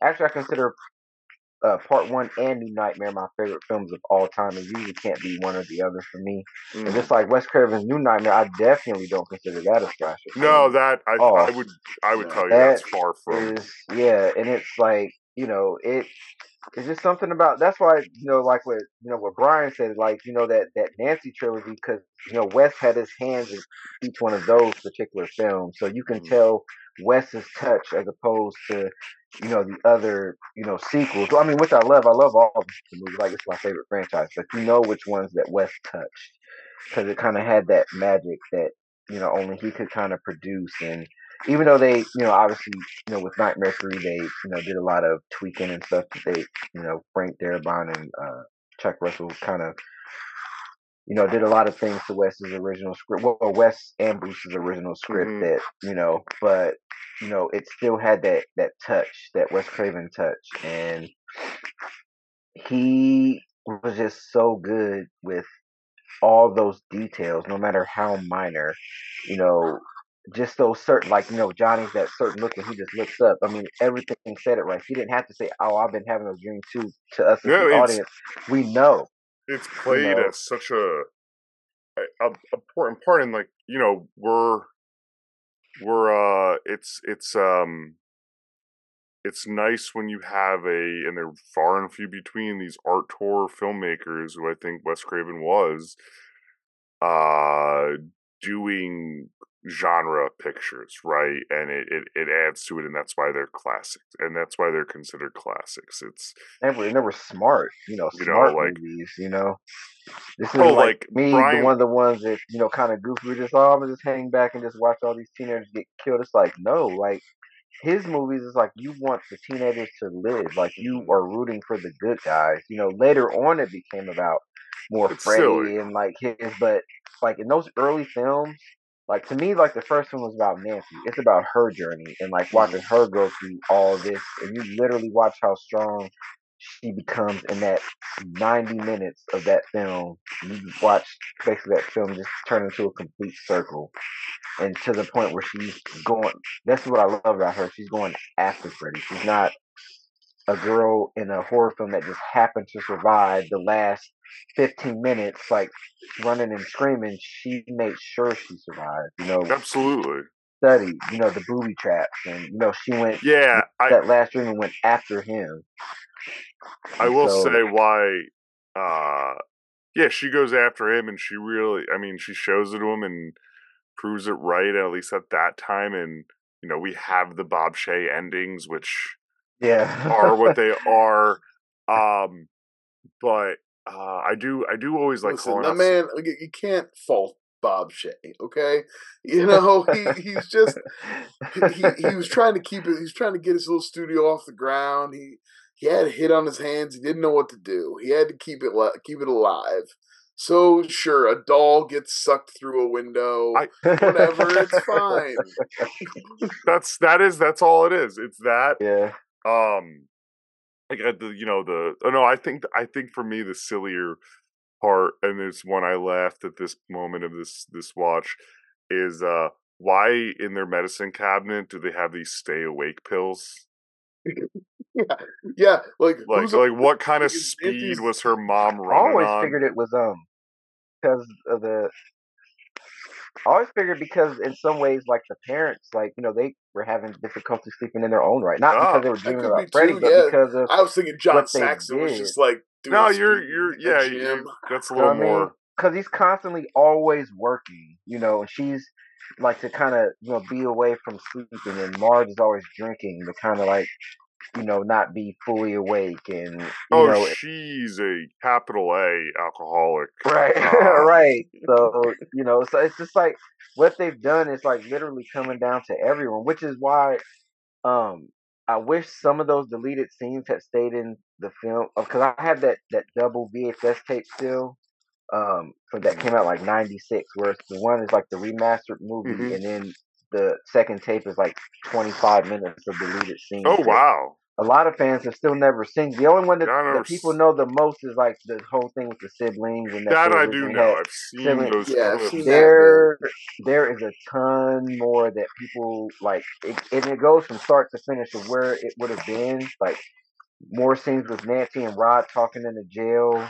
Part 1 and New Nightmare my favorite films of all time. It usually can't be one or the other for me. And just like Wes Craven's New Nightmare, I definitely don't consider that a slasher. No, that I would tell you that's far from. And it's like it's just something about. That's why like what Brian said, like that Nancy trilogy, because Wes had his hands in each one of those particular films, so you can tell Wes's touch as opposed to the other sequels. I mean, which I love all of the movies. Like, it's my favorite franchise, but which ones that Wes touched, because it kind of had that magic that only he could kind of produce. And even though they obviously with Nightmare 3 they did a lot of tweaking and stuff, that they Frank Darabont and Chuck Russell kind of did a lot of things to Wes's original script. Well, Wes and Bruce's original script that but it still had that touch, that Wes Craven touch, and he was just so good with all those details, no matter how minor. Just those certain, like Johnny's that certain look when he just looks up. I mean, everything said it right. He didn't have to say, "Oh, I've been having a dream too." To us as the audience, we know. It's played as such a important part, and like it's nice when you have and they're far and few between, these art horror filmmakers who I think Wes Craven was doing genre pictures, right? And it adds to it, and that's why they're classics, and that's why they're considered classics. And they were smart, smart movies. This is like me, Brian, one of the ones that kind of goofy. We're just I'm gonna just hang back and just watch all these teenagers get killed. It's like, no, like his movies is like you want the teenagers to live, like you are rooting for the good guys. Later on it became about more Freddy and like his, but like in those early films, like to me, like the first one was about Nancy. It's about her journey and like watching her go through all this, and you literally watch how strong she becomes in that 90 minutes of that film. You watch basically that film just turn into a complete circle, and to the point where she's going. That's what I love about her. She's going after Freddy. She's not a girl in a horror film that just happened to survive the last 15 minutes, like running and screaming, she made sure she survived. Absolutely. Studied, the booby traps, and she went Yeah, that last dream and went after him. I will say why. Yeah, she goes after him, and she really, I mean, she shows it to him and proves it right, at least at that time. And we have the Bob Shea endings, which are what they are. But I do always like Listen, calling the out. man, you can't fault Bob Shea, okay? He's just he was trying to keep it. He's trying to get his little studio off the ground. He had a hit on his hands. He didn't know what to do. He had to keep it alive. So sure, a doll gets sucked through a window. Whatever, it's fine. That's all it is. It's that. Yeah. Like I think for me the sillier part, and there's one I laughed at this moment of this watch, is why in their medicine cabinet do they have these stay awake pills? Yeah. Like what kind of speed was her mom running on? I always figured it was because of the. I always figured because in some ways, like the parents, like they were having difficulty sleeping in their own right, not because they were dreaming about Freddy, but because of I was thinking John Saxon was just like doing that's a little more because he's constantly always working, and she's like to kind of be away from sleeping, and Marge is always drinking to kind of like not be fully awake, and she's a capital A alcoholic, right? Right. So so it's just like what they've done is like literally coming down to everyone, which is why I wish some of those deleted scenes had stayed in the film, because I have that double VHS tape still for that came out like '96, where the one is like the remastered movie, and then the second tape is like 25 minutes of deleted scenes. Oh wow! A lot of fans have still never seen. The only one that people know the most is like the whole thing with the siblings, and that I do know. I've seen those. Yeah, I've seen there is a ton more that people like, and it goes from start to finish of where it would have been. Like more scenes with Nancy and Rod talking in the jail.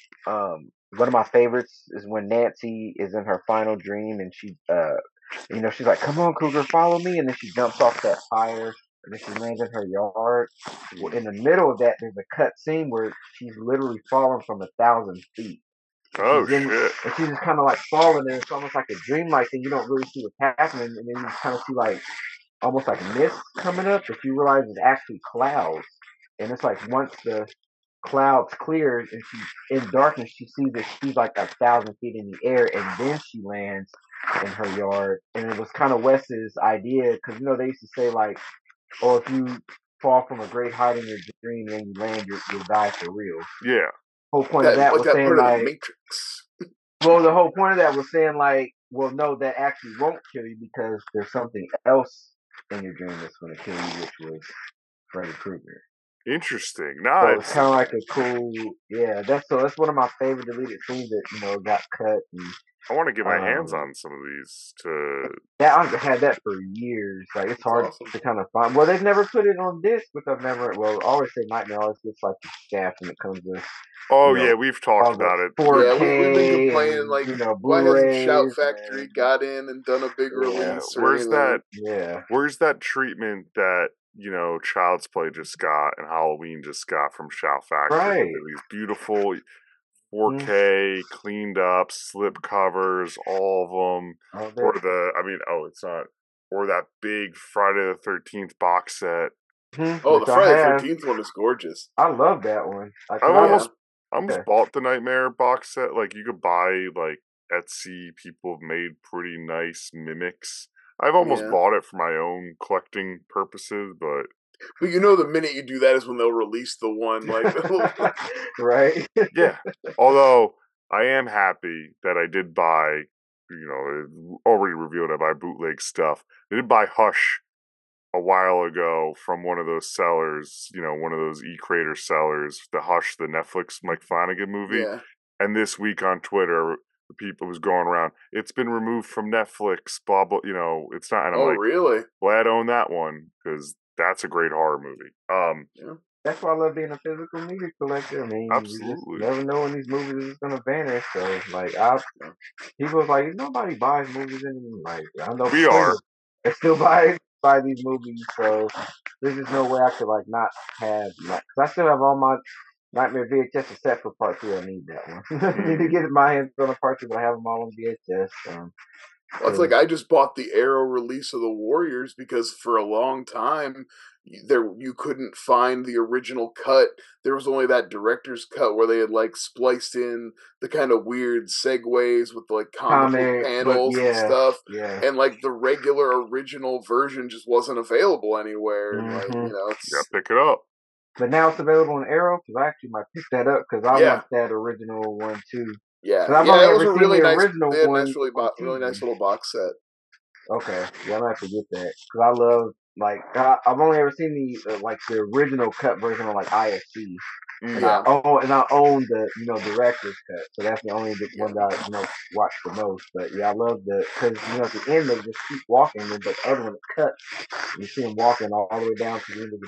One of my favorites is when Nancy is in her final dream, and she, she's like, "Come on, Cougar, follow me," and then she jumps off that fire. And then she lands in her yard. Well, in the middle of that, there's a cut scene where she's literally falling from 1,000 feet. Oh, shit. And she's just kind of like falling, and it's almost like a dreamlike thing. You don't really see what's happening, and then you kind of see like almost like mist coming up, but you realize it's actually clouds. And it's like once the clouds clear and she's in darkness, she sees that she's like 1,000 feet in the air, and then she lands in her yard. And it was kind of Wes's idea, because they used to say like, "Oh, if you fall from a great height in your dream and you land, you'll die for real." Yeah. Whole point of that was saying like, Matrix. Well, the whole point of that was saying like, well, no, that actually won't kill you because there's something else in your dream that's going to kill you, which was Freddy Krueger. Interesting. Nice. So it's kind of like a cool, that's one of my favorite deleted scenes that got cut. And I want to get my hands on some of these to. Yeah, I've had that for years. Like it's hard to kind of find. Well, they've never put it on disc, which I've never. Well, I always say Nightmare always gets like the shaft when it comes to. Oh yeah, we've talked about it. 4K, yeah, we've been complaining like why hasn't Shout Factory got in and done a big release? Where's that? Yeah. Where's that treatment that Child's Play just got and Halloween just got from Shout Factory? Right. These beautiful 4K, cleaned up, slip covers, all of them. Or it's not. Or that big Friday the 13th box set. Oh, the Friday the 13th one is gorgeous. I love that one. I almost bought the Nightmare box set. Like you could buy like Etsy. People have made pretty nice mimics. I've almost bought it for my own collecting purposes, but the minute you do that is when they'll release the one like right. Yeah. Although I am happy that I did buy, already revealed I buy bootleg stuff. I did buy Hush a while ago from one of those sellers, one of those E-Crater sellers, the Hush, the Netflix Mike Flanagan movie. Yeah. And this week on Twitter, people was going around, it's been removed from Netflix, blah, blah, it's not. And I'm really? Glad I own that one, because that's a great horror movie. that's why I love being a physical media collector. I mean, you just Absolutely. never know when these movies is gonna vanish. So like, people was like, nobody buys movies anymore. Like, I know We plenty are. that still buy these movies. So there's just no way I could like not have. Like, 'cause I still have all my Nightmare VHS except for part 2. I need that one. I need to get my hands on a part 2, but I have them all on VHS. Well, it's like I just bought the Arrow release of the Warriors because for a long time you couldn't find the original cut. There was only that director's cut where they had like spliced in the kind of weird segues with like comic book panels and stuff. Yeah. And like the regular original version just wasn't available anywhere. And like, you gotta pick it up. But now it's available on Arrow, because I actually might pick that up because I want that original one too. Yeah, I've only ever seen really the nice. original They had one. really nice little box set. Okay, yeah, I'm gonna have to get that because I love I've only ever seen the original cut version on like IFC, and I own the director's cut, so that's the only one that I watch the most. But yeah, I love because at the end they just keep walking, and the other one cut, you see them walking all the way down to the end of the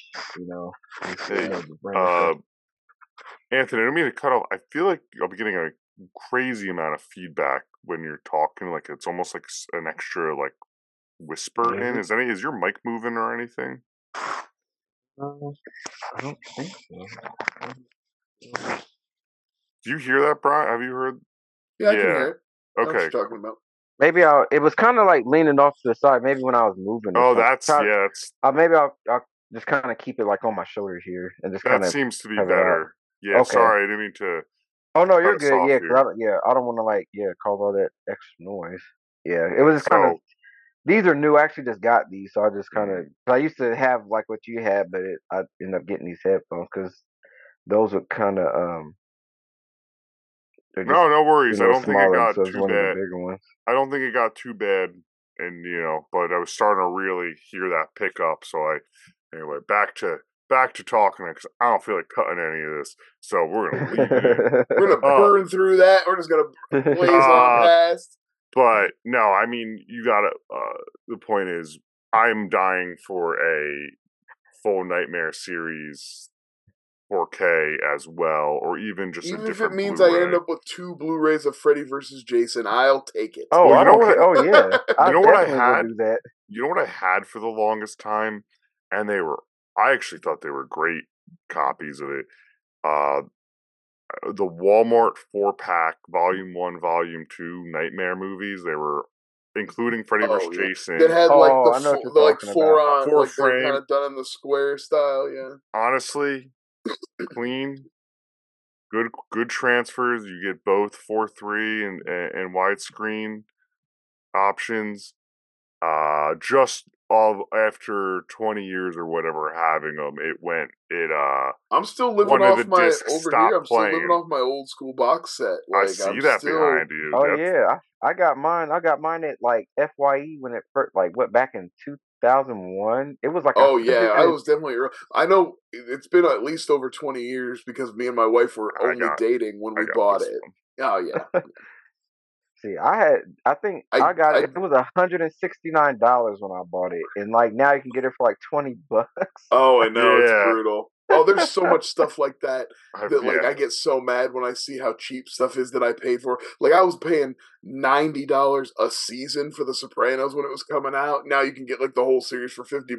beach. Anthony, I don't mean to cut off. I feel like I'll be getting a crazy amount of feedback when you're talking. Like it's almost like an extra like whisper in. Is your mic moving or anything? I don't think so. Do you hear that, Brian? Have you heard? Yeah, I can hear it. Okay. What you're talking about? Maybe it was kind of like leaning off to the side. Maybe when I was moving. Maybe I'll just kind of keep it like on my shoulder here and just kind of. That seems to be better. Yeah, okay. Sorry, I didn't mean to. Oh no, you're good. Yeah, I don't want to cause all that extra noise. Yeah, it was just kind of. These are new. I actually just got these, so I just kind of. I used to have like what you had, but I ended up getting these headphones because those are kind of no worries. I don't think it got so too bad. I don't think it got too bad, and but I was starting to really hear that pickup. So anyway, back to talking because I don't feel like cutting any of this. So we're gonna leave it in. We're gonna burn through that. We're just gonna blaze on past. But no, I mean you gotta. The point is, I'm dying for a full Nightmare series 4K as well, or even just even a different. If it means Blu-ray. I end up with 2 Blu-rays of Freddy vs. Jason, I'll take it. Oh, I don't care. Oh yeah, you know what I had? You know what I had for the longest time, and they were. I actually thought they were great copies of it. The Walmart 4-pack, Volume 1, Volume 2 Nightmare movies. They were including Freddy vs. Jason. That had like the 4 on, four like frame, kind of done in the square style. Yeah. Honestly, clean, good transfers. You get both 4:3 and widescreen options. Just after 20 years or whatever having them, I'm still living off my still living off my old school box set. Like, I see that behind you. Oh yeah, I got mine. I got mine at like FYE when it first went back in 2001. It was like I was definitely early. I know it's been at least over 20 years because me and my wife were only dating when we bought it. Oh yeah. See, I think I got it. It was $169 when I bought it, and like now you can get it for like $20. Oh, I know it's brutal. Oh, there's so much stuff like that I get so mad when I see how cheap stuff is that I paid for. Like I was paying $90 a season for The Sopranos when it was coming out. Now you can get like the whole series for $50.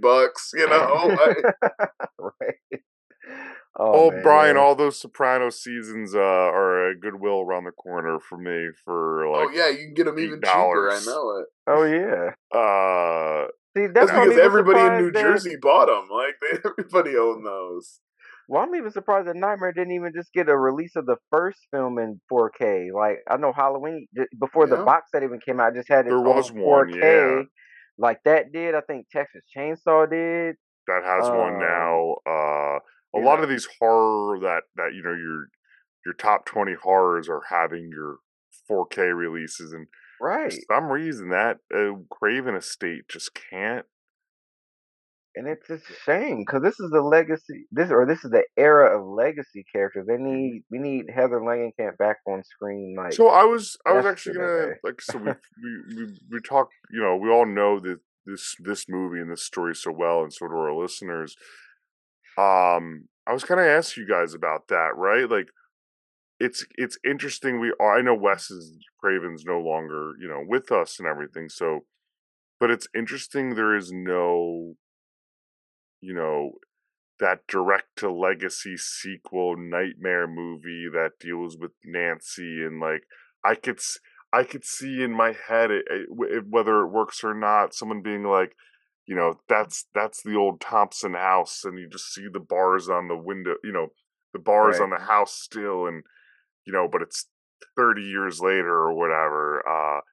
Right. Oh man, Brian, all those Sopranos seasons are a Goodwill around the corner for me for like. Oh yeah, you can get them even cheaper. I know it. Oh yeah. See, that's because everybody in New Jersey bought them. Like everybody owned those. Well, I'm even surprised that Nightmare didn't even just get a release of the first film in 4K. Like I know Halloween before the box set even came out, just had it on 4K. Yeah. Like that did. I think Texas Chainsaw did. That has one now. A lot of these horror that your top 20 horrors are having your 4K releases, and for some reason that Craven estate just can't. And it's a shame because this is the legacy. This is the era of legacy characters. We need Heather Langenkamp back on screen. Like so, I was actually gonna we talk. We all know that this movie and this story so well, and so do our listeners. I was gonna ask you guys about that, right? Like, it's interesting. I know Craven's no longer, with us and everything. So, but it's interesting. There is no, you know, that direct to legacy sequel nightmare movie that deals with Nancy, and like I could I could see in my head whether it works or not, someone being like, that's the old Thompson house, and you just see the bars on the window, the bars Right. on the house still, and but it's 30 years later or whatever.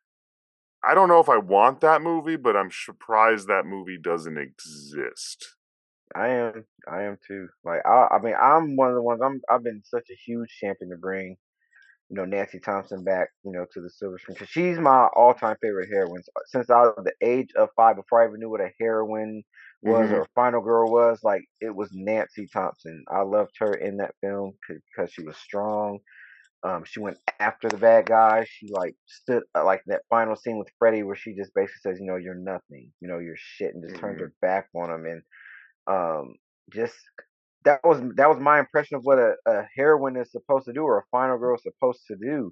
I don't know if I want that movie, but I'm surprised that movie doesn't exist. I am too. Like I mean, I'm one of the ones. I've been such a huge champion to bring, Nancy Thompson back, to the silver screen because she's my all-time favorite heroine since I was the age of 5. Before I even knew what a heroine was or a final girl was, like it was Nancy Thompson. I loved her in that film because she was strong. She went after the bad guy. She like stood like that final scene with Freddy where she just basically says, you're nothing, you're shit, and just turns her back on him. And just that was my impression of what a heroine is supposed to do or a final girl is supposed to do,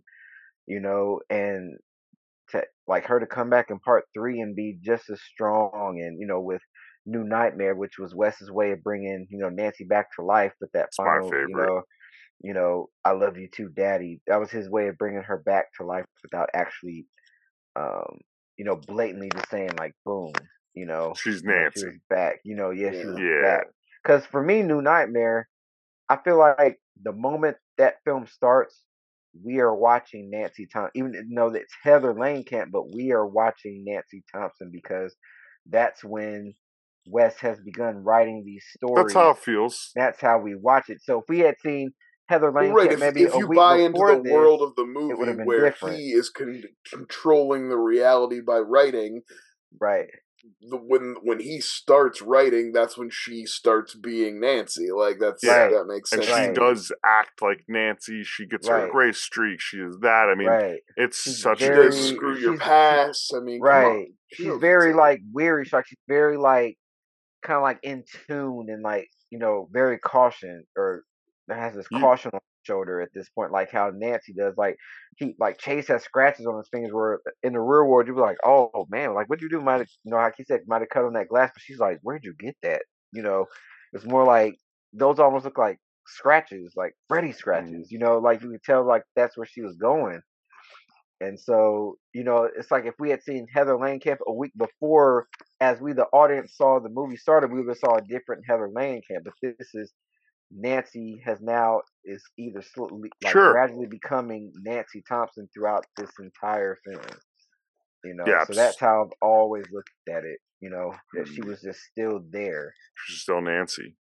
and to like her to come back in part 3 and be just as strong, and with New Nightmare, which was Wes's way of bringing Nancy back to life with that It's my final, favorite. I love you too, Daddy. That was his way of bringing her back to life without actually, blatantly just saying like, boom, She's she was Nancy. back. Yeah, she was Yeah. back. Because for me, New Nightmare, I feel like the moment that film starts, we are watching Nancy Thompson. Even though it's Heather Langenkamp, but we are watching Nancy Thompson because that's when Wes has begun writing these That's how stories. it feels. That's how we watch it. So if we had seen Heather Well, right. Langenkamp maybe If a you week buy into before the this, world of the it would movie have been where different. he is controlling the reality by writing, Right. When he starts writing, that's when she starts being Nancy. Like that makes And sense. she Right. does act like Nancy. She gets her Right. gray streak. She is that. I mean, Right. it's She's such She a does different. screw your she's pass. I mean, come right. on. She She's knows very what's up. like weary. Like she's very like kind of like in tune and like very caution or has this caution on his shoulder at this point, like how Nancy does. Like Chase has scratches on his fingers where in the real world you'd be like, oh man, like what'd you do? Might have, like he said, might have cut on that glass, but she's like, where'd you get that? It's more like those almost look like scratches, like Freddy scratches. Like you could tell like that's where she was going. And so, it's like if we had seen Heather Langenkamp a week before, as we, the audience, saw the movie started, we would have saw a different Heather Langenkamp. But this is Nancy is either slowly, like Sure. gradually becoming Nancy Thompson throughout this entire film. Yeah. So that's how I've always looked at it. That she was just still there. She's still Nancy.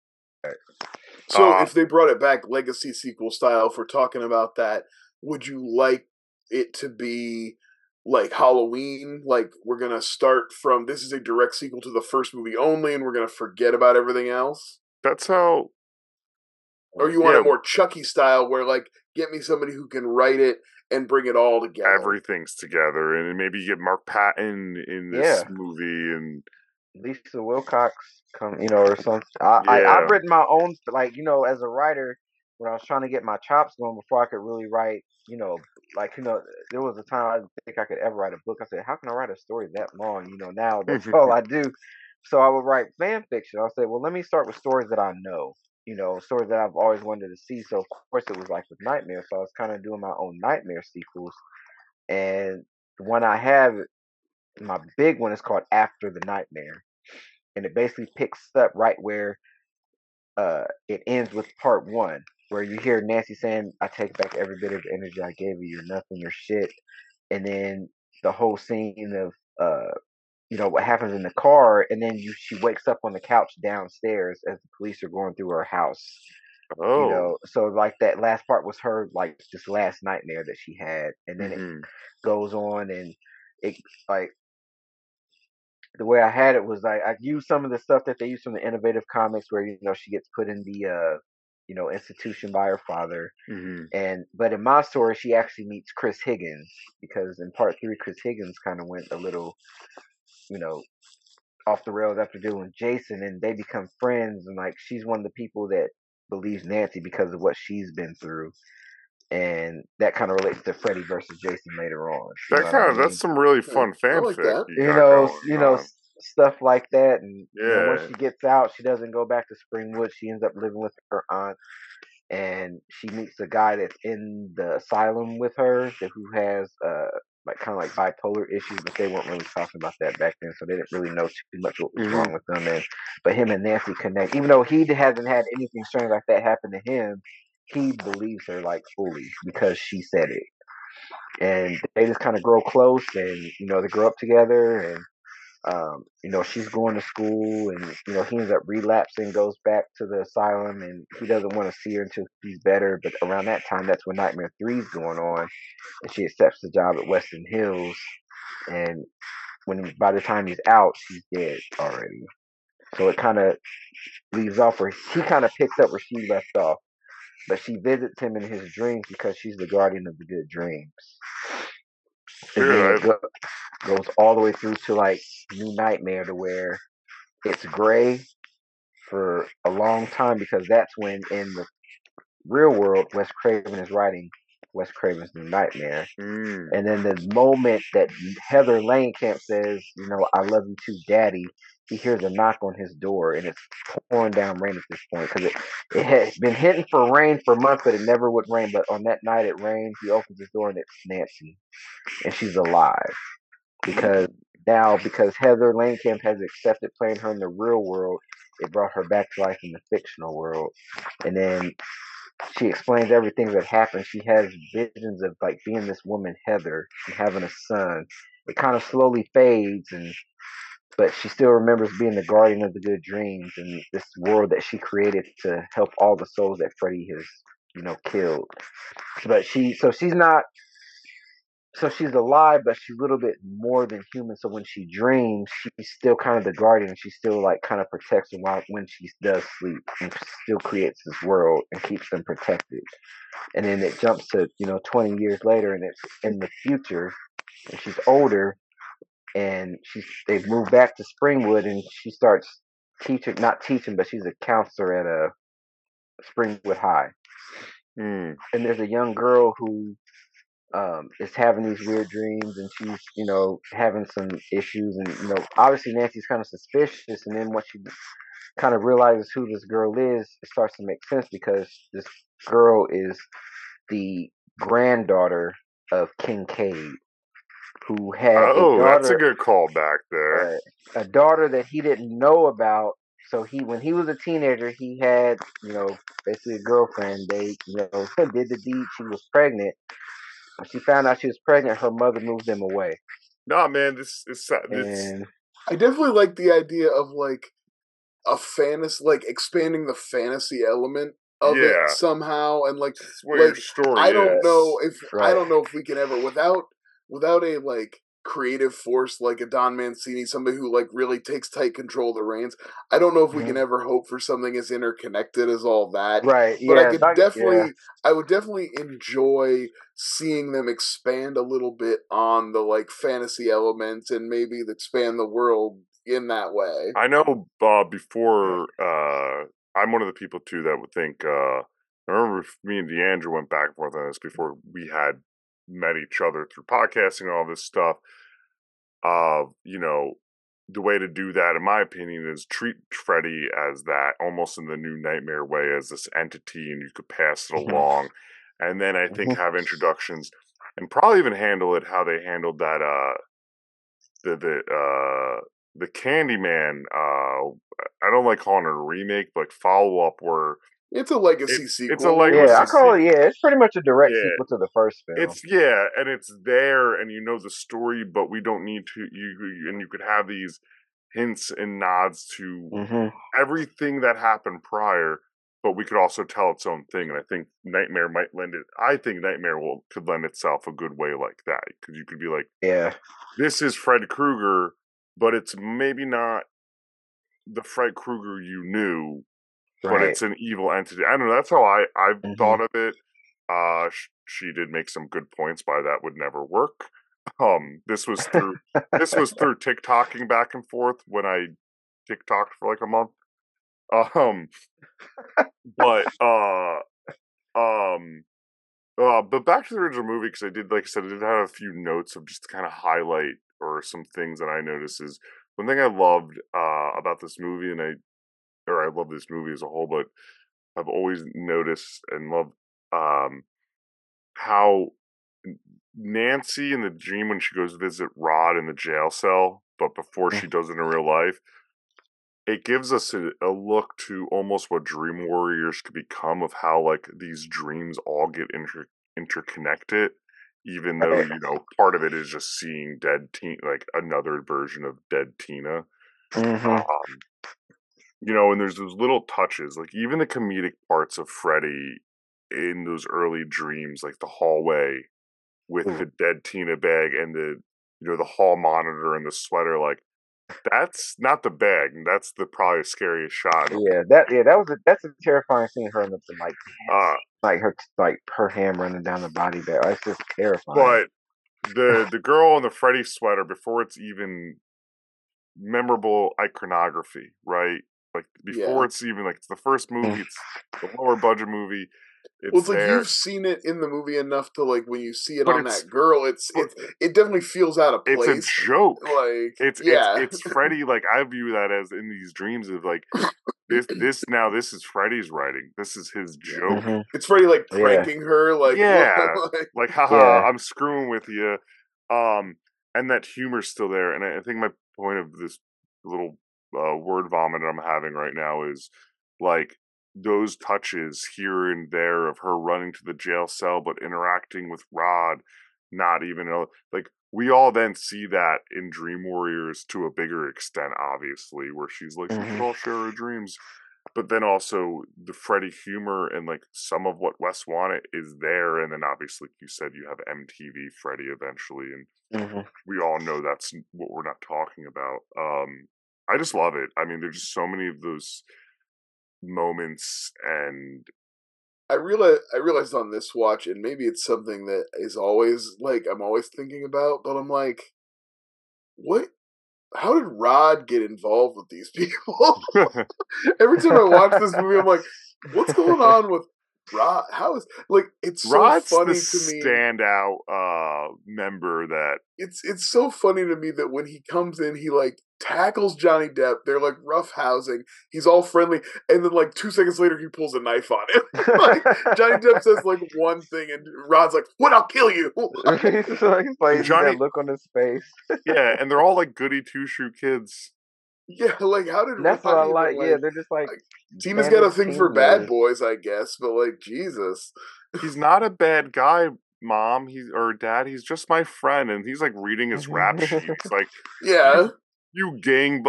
So if they brought it back legacy sequel style, if we're talking about that, would you like it to be like Halloween? Like we're gonna start from this is a direct sequel to the first movie only, and we're gonna forget about everything else? That's how. Or you want it more Chucky style, where like get me somebody who can write it and bring it all together. Everything's together, and maybe you get Mark Patton in this movie, and Lisa Wilcox come, or something. I've written my own, like, as a writer, when I was trying to get my chops going before I could really write, there was a time I didn't think I could ever write a book. I said, how can I write a story that long? Now that's all I do. So I would write fan fiction. I said, well, let me start with stories that I know, stories that I've always wanted to see. So of course it was like with Nightmare. So I was kind of doing my own Nightmare sequels. And the one I have, my big one, is called After the Nightmare, and it basically picks up right where it ends with part 1, where you hear Nancy saying, I take back every bit of energy I gave you, you're nothing, you're shit. And then the whole scene of what happens in the car, and then she wakes up on the couch downstairs as the police are going through her house. So like that last part was her like this last nightmare that she had, and then it goes on, and it like the way I had it was like I used some of the stuff that they use from the Innovative Comics, where she gets put in the institution by her father, but in my story she actually meets Chris Higgins, because in part 3 Chris Higgins kind of went a little off the rails after dealing with Jason, and they become friends. And like she's one of the people that believes Nancy because of what she's been through, and that kind of relates to Freddy versus Jason later on. You know what I mean? That's some really fun I like fanfic that. you got going on. Stuff like that. And you know, once Yeah. she gets out, she doesn't go back to Springwood. She ends up living with her aunt, and she meets a guy that's in the asylum with her who has like kind of like bipolar issues, but they weren't really talking about that back then, so they didn't really know too much what was wrong with them. And but him and Nancy connect, even though he hasn't had anything strange like that happen to him. He believes her like fully because she said it, and they just kind of grow close, and you know they grow up together, and you know she's going to school, and you know he ends up relapsing, goes back to the asylum, and he doesn't want to see her until she's better. But around that time, that's when Nightmare 3 is going on, and she accepts the job at Weston Hills, and by the time he's out, she's dead already. So it kind of leaves off where he kind of picks up where she left off. But she visits him in his dreams because she's the guardian of the good dreams. And then it goes all the way through to like New Nightmare, to where it's gray for a long time, because that's when in the real world Wes Craven is writing Wes Craven's New Nightmare. And then the moment that Heather Langenkamp says, you know, I love you too, Daddy, he hears a knock on his door, and it's pouring down rain at this point, because it had been hitting for rain for months, but it never would rain. But on that night it rained. He opens his door, and it's Nancy, and she's alive because Heather Langenkamp has accepted playing her in the real world. It brought her back to life in the fictional world, and then she explains everything that happened. She has visions of like being this woman Heather and having a son. It kind of slowly fades, but she still remembers being the guardian of the good dreams and this world that she created to help all the souls that Freddy has, you know, killed. But she's alive, but she's a little bit more than human. So when she dreams, she's still kind of the guardian. She still like kind of protects them when she does sleep, and still creates this world and keeps them protected. And then it jumps to 20 years later, and it's in the future, and she's older, and they've moved back to Springwood, and she starts not teaching, but she's a counselor at a Springwood High. And there's a young girl who is having these weird dreams, and she's having some issues, and obviously Nancy's kind of suspicious. And then once she kind of realizes who this girl is, it starts to make sense, because this girl is the granddaughter of Kincaid, who had a daughter. That's a good callback there. A daughter that he didn't know about. So when he was a teenager, he had basically a girlfriend. They did the deed. She was pregnant. When she found out she was pregnant, her mother moved them away. No, man, this. I definitely like the idea of like a fantasy, like expanding the fantasy element of it somehow, and like your story I don't know if we can ever without a like creative force like a Don Mancini, somebody who like really takes tight control of the reins. I don't know if we can ever hope for something as interconnected as all that. Right. But I would definitely enjoy seeing them expand a little bit on the like fantasy elements, and maybe expand the world in that way. I know before I'm one of the people too that would think I remember me and Deandra went back and forth on this before we had met each other through podcasting and all this stuff. The way to do that, in my opinion, is treat Freddy as that, almost in the New Nightmare way, as this entity, and you could pass it along. And then I think have introductions, and probably even handle it how they handled that the Candyman. I don't like calling it a remake, but follow up where it's a legacy sequel. It's a legacy. I call it. Yeah, it's pretty much a direct sequel to the first film. And it's there, and the story, but we don't need to. You could have these hints and nods to everything that happened prior, but we could also tell its own thing. And I think Nightmare might lend it. I think Nightmare could lend itself a good way like that, because you could be like, this is Fred Krueger, but it's maybe not the Fred Krueger you knew. But it's an evil entity. I don't know. That's how I thought of it. She did make some good points. By that would never work. This was through TikToking back and forth when I TikToked for like a month. Um, but but back to the original movie, because I did, like I said, I did have a few notes of just to kind of highlight or some things that I noticed. Is one thing I loved about this movie, and I love this movie as a whole, but I've always noticed and loved how Nancy in the dream, when she goes to visit Rod in the jail cell, but before she does it in real life, it gives us a look to almost what Dream Warriors could become, of how like these dreams all get interconnected, even though, you know, part of it is just seeing dead Tina, like another version of dead Tina. You know, and there's those little touches, like even the comedic parts of Freddy in those early dreams, like the hallway with the dead Tina bag and the, you know, the hall monitor and the sweater, like that's not the bag. That's probably scariest shot. That's a terrifying scene. Her in the her hand running down the body bag. It's just terrifying. But the girl in the Freddy sweater, before it's even memorable iconography, right? Like before it's even like, it's the first movie, it's the lower budget movie. It's like you've seen it in the movie enough to, like, when you see it on that girl, it definitely feels out of place. It's a joke. Like it's Freddy. Like I view that as in these dreams of like this is Freddy's writing. This is his joke. It's Freddy like pranking her. Like like haha, I'm screwing with you. And that humor's still there. And I think my point of this little word vomit I'm having right now is like those touches here and there of her running to the jail cell but interacting with Rod, not even like we all then see that in Dream Warriors to a bigger extent, obviously, where she's like, we should all share our dreams. But then also the Freddy humor and like some of what Wes wanted is there, and then obviously, like you said, you have MTV Freddy eventually, and we all know that's what we're not talking about. I just love it. I mean, there's just so many of those moments, and I realized on this watch, and maybe it's something that is always like I'm always thinking about, but I'm like, what? How did Rod get involved with these people? Every time I watch this movie, I'm like, what's going on with Rod? How is, like, it's so Rod's funny the to me. Standout member that it's so funny to me that when he comes in, he like tackles Johnny Depp. They're like roughhousing. He's all friendly, and then like 2 seconds later, he pulls a knife on him. Like Johnny Depp says like one thing, and Rod's like, "What? I'll kill you." He's like Johnny, that look on his face. Yeah, and they're all like goody two shoe kids. Yeah, like how did? And that's what I like. Yeah, they're just like Tina's got a thing for bad boys, I guess, but like Jesus, he's not a bad guy, Mom. Or Dad. He's just my friend, and he's like reading his rap sheets, like few gang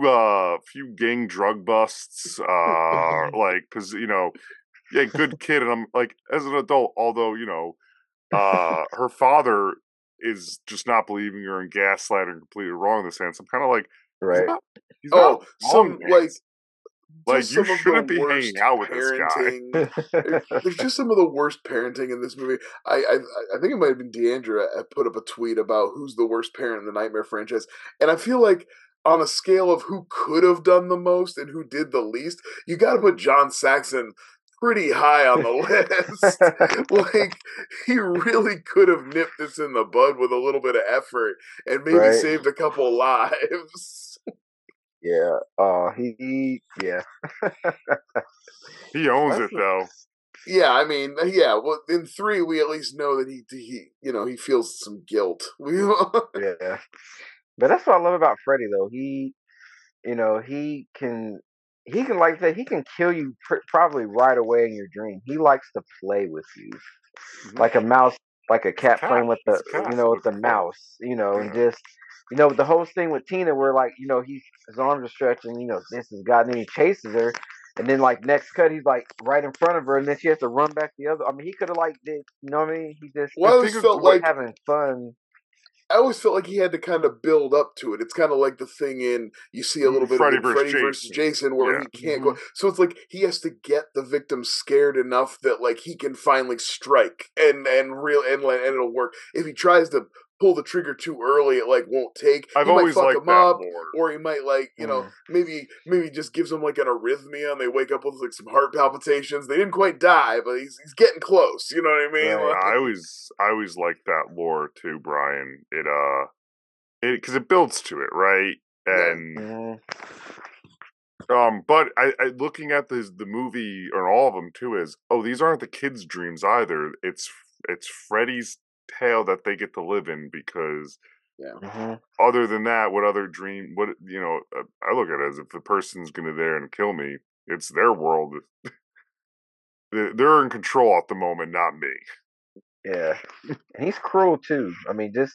drug busts, like because good kid, and I'm like as an adult, although her father is just not believing her and gaslighting completely wrong in the sense. I'm kind of like. Right. He's not wrong, like you shouldn't be hanging out with this guy. There's just some of the worst parenting in this movie. I think it might have been Deandra put up a tweet about who's the worst parent in the Nightmare franchise, and I feel like on a scale of who could have done the most and who did the least, you got to put John Saxon pretty high on the list. Like, he really could have nipped this in the bud with a little bit of effort and maybe saved a couple lives. Yeah. He owns it though. Yeah, I mean, yeah. Well, in 3, we at least know that he feels some guilt. Yeah, but that's what I love about Freddy, though. He can like I said, he can kill you probably right away in your dream. He likes to play with you, like a mouse, like a cat playing with with the mouse, and just. The whole thing with Tina, where like his arms are stretching, this has gotten, and he chases her, and then like next cut, he's like right in front of her, and then she has to run back the other. I mean, he could have like did, you know what I mean? He just felt like having fun. I always felt like he had to kind of build up to it. It's kind of like the thing you see a little bit Freddy of Freddy versus Jason where he can't go. So it's like he has to get the victim scared enough that like he can finally strike and it'll work. If he tries to pull the trigger too early, it like won't take. I've He might always fuck liked him that up, lore. or he might like maybe just gives them like an arrhythmia, and they wake up with like some heart palpitations. They didn't quite die, but he's getting close. You know what I mean? Right. Like, I always liked that lore too, Brian. It because it builds to it, right? And but I looking at the movie or all of them too is these aren't the kids' dreams either. It's Freddy's tale that they get to live in because other than that, what other dream? What I look at it as if the person's gonna there and kill me, it's their world. They're in control at the moment, not me. Yeah, and he's cruel too. I mean, not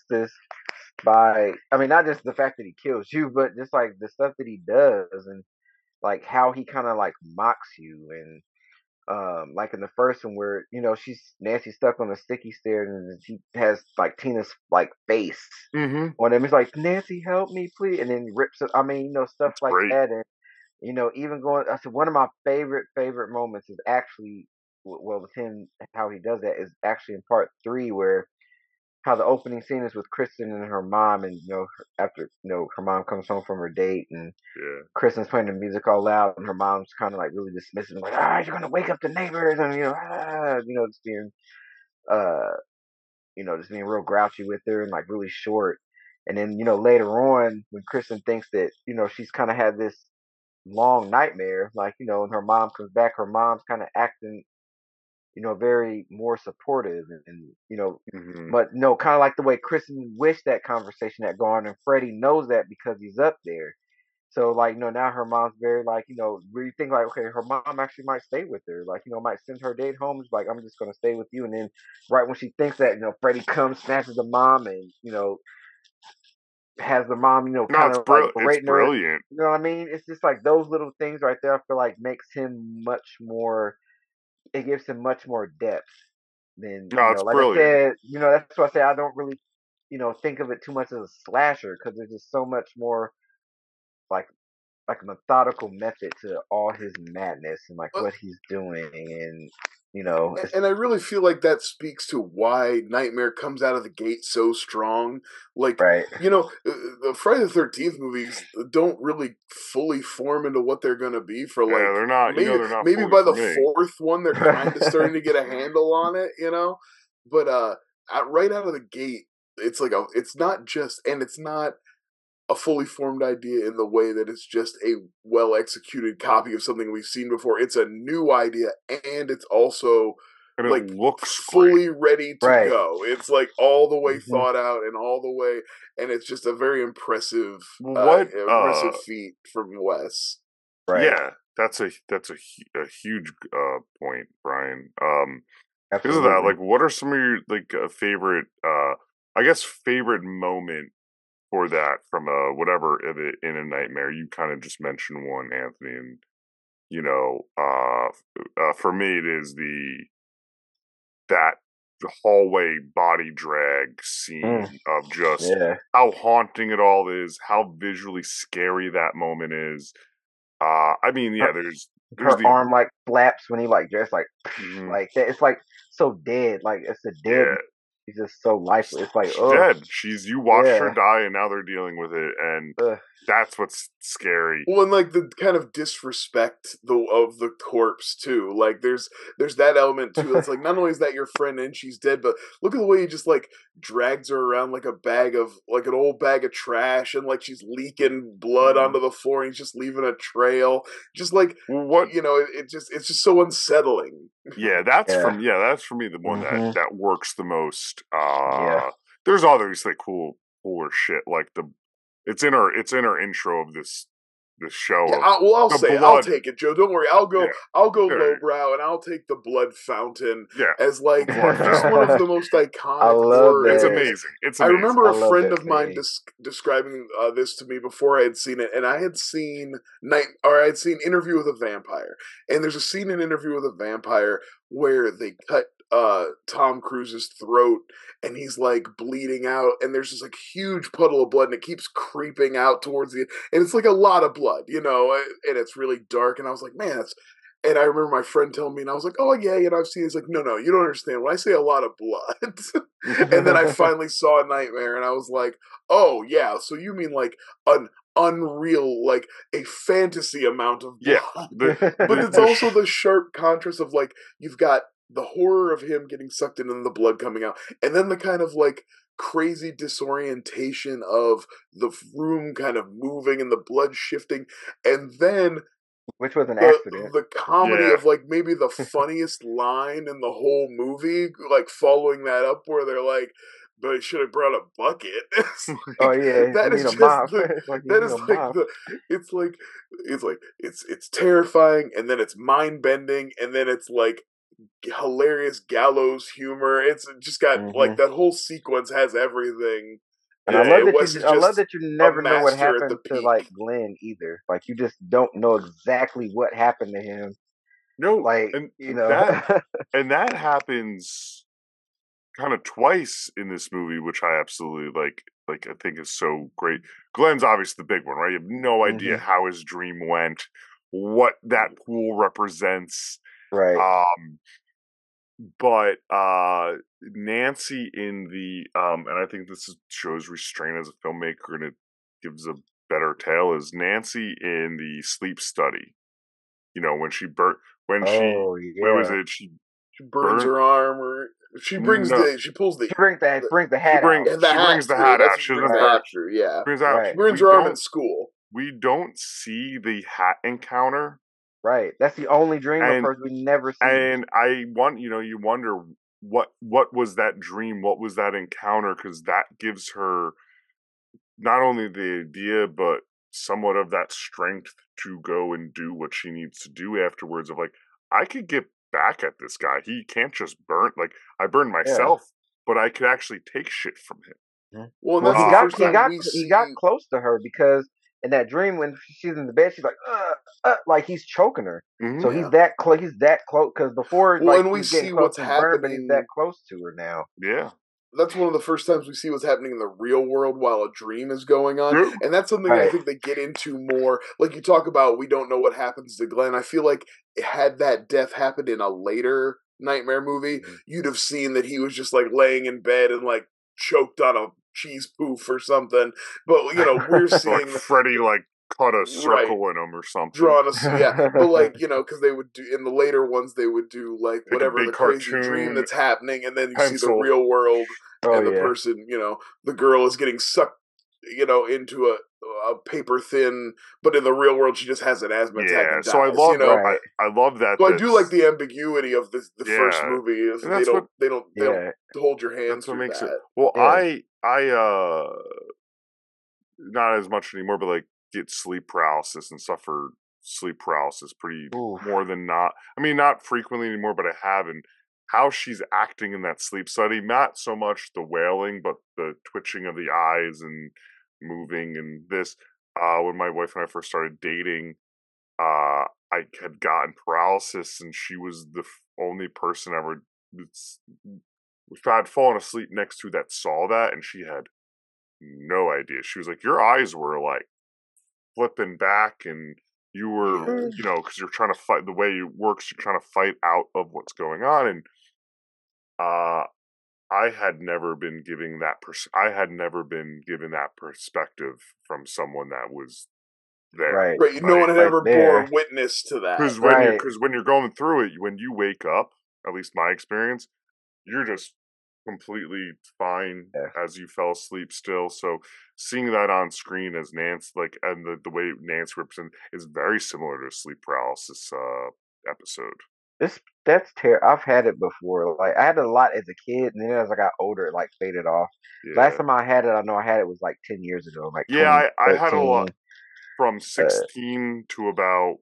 just the fact that he kills you, but just like the stuff that he does, and like how he kind of like mocks you, and like in the first one where Nancy's stuck on the sticky stairs, and she has like Tina's like face on him. He's like, Nancy, help me, please, and then he rips it. I mean, stuff like great. that, and even going. I said one of my favorite moments is actually with him. How he does that is actually in part 3, where how the opening scene is with Kristen and her mom, and after her mom comes home from her date, and Kristen's playing the music all loud, and her mom's kind of like really dismissive, like, you're gonna wake up the neighbors, and just being just being real grouchy with her and like really short. And then later on, when Kristen thinks that she's kind of had this long nightmare, like and her mom comes back, her mom's kind of acting very more supportive, and but kind of like the way Kristen wished that conversation had gone, and Freddie knows that because he's up there. So like now her mom's very like we think like, okay, her mom actually might stay with her, like might send her date home. She's like, I'm just gonna stay with you. And then right when she thinks that, Freddie comes, snatches the mom, and has the mom kind of like berating her. Brilliant. You know what I mean? It's just like those little things right there, I feel like makes him much more, it gives him much more depth than it's like brilliant. I said, that's why I say I don't really think of it too much as a slasher, because there's just so much more like a methodical method to all his madness and like what he's doing, and and I really feel like that speaks to why Nightmare comes out of the gate so strong. Like, the Friday the 13th movies don't really fully form into what they're going to be for like. Yeah, they're not. They're not. Maybe by the 4th one, they're kind of starting to get a handle on it. But right out of the gate, it's like it's not a fully formed idea in the way that it's just a well executed copy of something we've seen before. It's a new idea, and it's also like it looks fully ready to go. It's like all the way thought out and all the way, and it's just a very impressive, impressive feat from Wes. Right. Yeah, that's a huge point, Brian. Because of that, like, what are some of your like favorite, favorite moment for that from whatever in a nightmare? You kind of just mentioned one, Anthony, and for me it is that hallway body drag scene of just how haunting it all is, how visually scary that moment is. I mean, there's her arm like flaps when he like just like like that. It's like so dead, like it's a dead. She's just so lifeless. It's like, she's dead. You watched her die, and now they're dealing with it, and that's what's scary. Well, and like the kind of disrespect of the corpse too. Like there's that element too. It's like not only is that your friend and she's dead, but look at the way he just like drags her around like an old bag of trash, and like she's leaking blood onto the floor, and he's just leaving a trail. Just like it's just so unsettling. Yeah, that's for me the one that works the most. There's obviously cooler shit like it's in our intro of this show. Yeah, I'll take it, Joe. Don't worry. I'll go lowbrow, and I'll take the blood fountain as like just one of the most iconic horror. It's amazing. I remember a friend of mine describing this to me before I had seen it, and I had seen Interview with a Vampire, and there's a scene in Interview with a Vampire where they cut Tom Cruise's throat, and he's like bleeding out, and there's this like huge puddle of blood, and it keeps creeping out towards the end, and it's like a lot of blood, and it's really dark, and I was like, man, And I remember my friend telling me, and I was like, "Oh yeah, I've seen." It's like, no, you don't understand. When I say a lot of blood, and then I finally saw Nightmare, and I was like, "Oh yeah, so you mean like an unreal, like a fantasy amount of blood?" Yeah, But it's also the sharp contrast of like you've got the horror of him getting sucked in and the blood coming out, and then the kind of like crazy disorientation of the room kind of moving and the blood shifting, and then which was an the accident. the comedy Yeah. of like maybe the funniest line in the whole movie, like following that up where they're like, "But he should have brought a bucket." It's Oh like, yeah, you that need is a just mop. the It's like you that need is a like mop. the it's terrifying, and then it's mind bending, and then it's like hilarious gallows humor. It's just got like Hmm. that whole sequence has everything. And I Yeah, love it that wasn't I love just that you a never know what master at the happened to peak. like Glenn either. Like you just don't know exactly what happened to him. No, Like and you know, that happens kind of twice in this movie, which I absolutely like. Like I think is so great. Glenn's obviously the big one, right? You have no idea hmm how his dream went, what that pool represents. right. Um, but Nancy in the and I think shows restraint as a filmmaker, and it gives a better tale. Is Nancy in the sleep study? You know when Oh where was yeah. it? She She burns burnt her arm, or no. she pulls She brings the She hat bring out. and the she hat brings the through. hat That's out. when She she brings doesn't the burn. hat through. Yeah, Brings out. she Right. burns her arm in school. We don't see the hat encounter, Right. That's the only dream of and hers we never see. I want you wonder what was that dream? What was that encounter? Because that gives her not only the idea, but somewhat of that strength to go and do what she needs to do afterwards. Of like, I could get back at this guy. He can't just burn. Like I burned Yeah. myself, but I could actually take shit from him. Mhm. Well, and Well, that's he the got first he time got we he got see. close to her because in that dream when she's in the bed, she's like, like he's choking her. Mm-hmm. So Yeah. he's that close. He's that close because before, Well, like and he we was getting see close what's to his burn, but he's that happening. close to her now. Yeah. That's one of the first times we see what's happening in the real world while a dream is going on. Yep. And that's something I Right. think they get into more. Like you talk about, we don't know what happens to Glenn. I feel like had that death happened in a later Nightmare movie, Mhm. you'd have seen that he was just like laying in bed and like choked on a cheese poof or something. But, we're Like seeing, Freddy, like cut a right, circle in him or something, drawn us, yeah, but like because they would do in the later ones they would do like like a whatever big the crazy dream cartoon that's happening, and then you see the pencil. real world, Oh and the yeah. person, the girl is getting sucked, into a paper thin, but in the real world she just has an asthma attack Yeah. and So dies. Right. I love that. So I do like That's the ambiguity of the first yeah, movie is and they that's what don't Yeah. hold your hand that's what through makes it. that. Well, Yeah. I not as much anymore, but like get sleep paralysis and suffer sleep paralysis pretty Oof. more than not. I mean, not frequently anymore, but I have. And how she's acting in that sleep study, not so much the wailing, but the twitching of the eyes and moving and this. When my wife and I first started dating, I had gotten paralysis, and she was the only person ever had fallen asleep next to that saw that, and she had no idea. She was like, "Your eyes were like flipping back, and you were, Yeah. because you're trying to fight. The way it works, you're trying to fight out of what's going on." And uh, I had never been giving I had never been given that perspective from someone that was there, Right. Right, no right? one had Right ever there. bore witness to that. Right. Because when you're going through it, when you wake up, at least my experience, you're just completely fine Yeah. as you fell asleep still. So seeing that on screen as Nance, like, and the way Nance represents is very similar to sleep paralysis episode. I've had it before. Like I had it a lot as a kid, and then as I got older, it like faded off. Last Yeah, time I had it, I know I had it was like 10 years ago, like yeah. I had a 2013. lot from Uh, 16 to about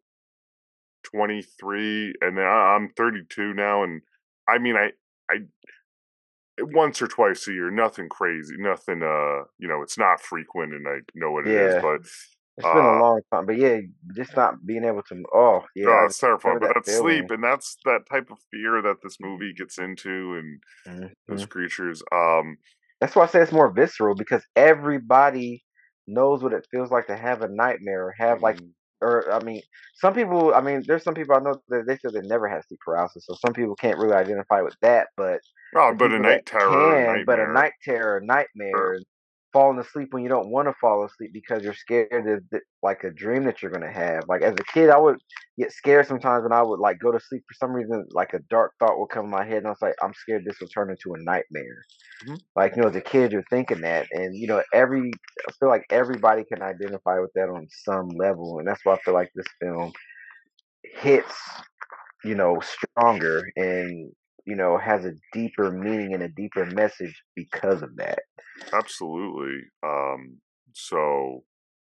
23, and then I'm 32 now, and I mean I once or twice a year, nothing crazy, nothing it's not frequent, and I know what it is, yeah, but it's been a uh long time, but yeah, just not being able to. Oh yeah, no, I it's terrifying. know But that that's feeling. sleep, and that's that type of fear that this movie gets into, and those Hmm. creatures. That's why I say it's more visceral because everybody knows what it feels like to have a nightmare or have like Mm, or I mean, some people. I mean, there's some people I know that they said they never had sleep paralysis, so some people can't really identify with that. But Oh, the but a people that night terror, a can, but a nightmare. night terror, Sure. nightmare, falling asleep when you don't want to fall asleep because you're scared of like a dream that you're gonna have. Like as a kid, I would get scared sometimes when I would like go to sleep for some reason. Like a dark thought would come in my head, and I was like, I'm scared this will turn into a nightmare. Mhm. Like as a kid, you're thinking that, and I feel like everybody can identify with that on some level, and that's why I feel like this film hits stronger and has a deeper meaning and a deeper message because of that. Absolutely. So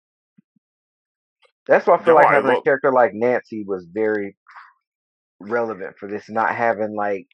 That's why I feel no, like I having a love. character like Nancy was very relevant for this, not having like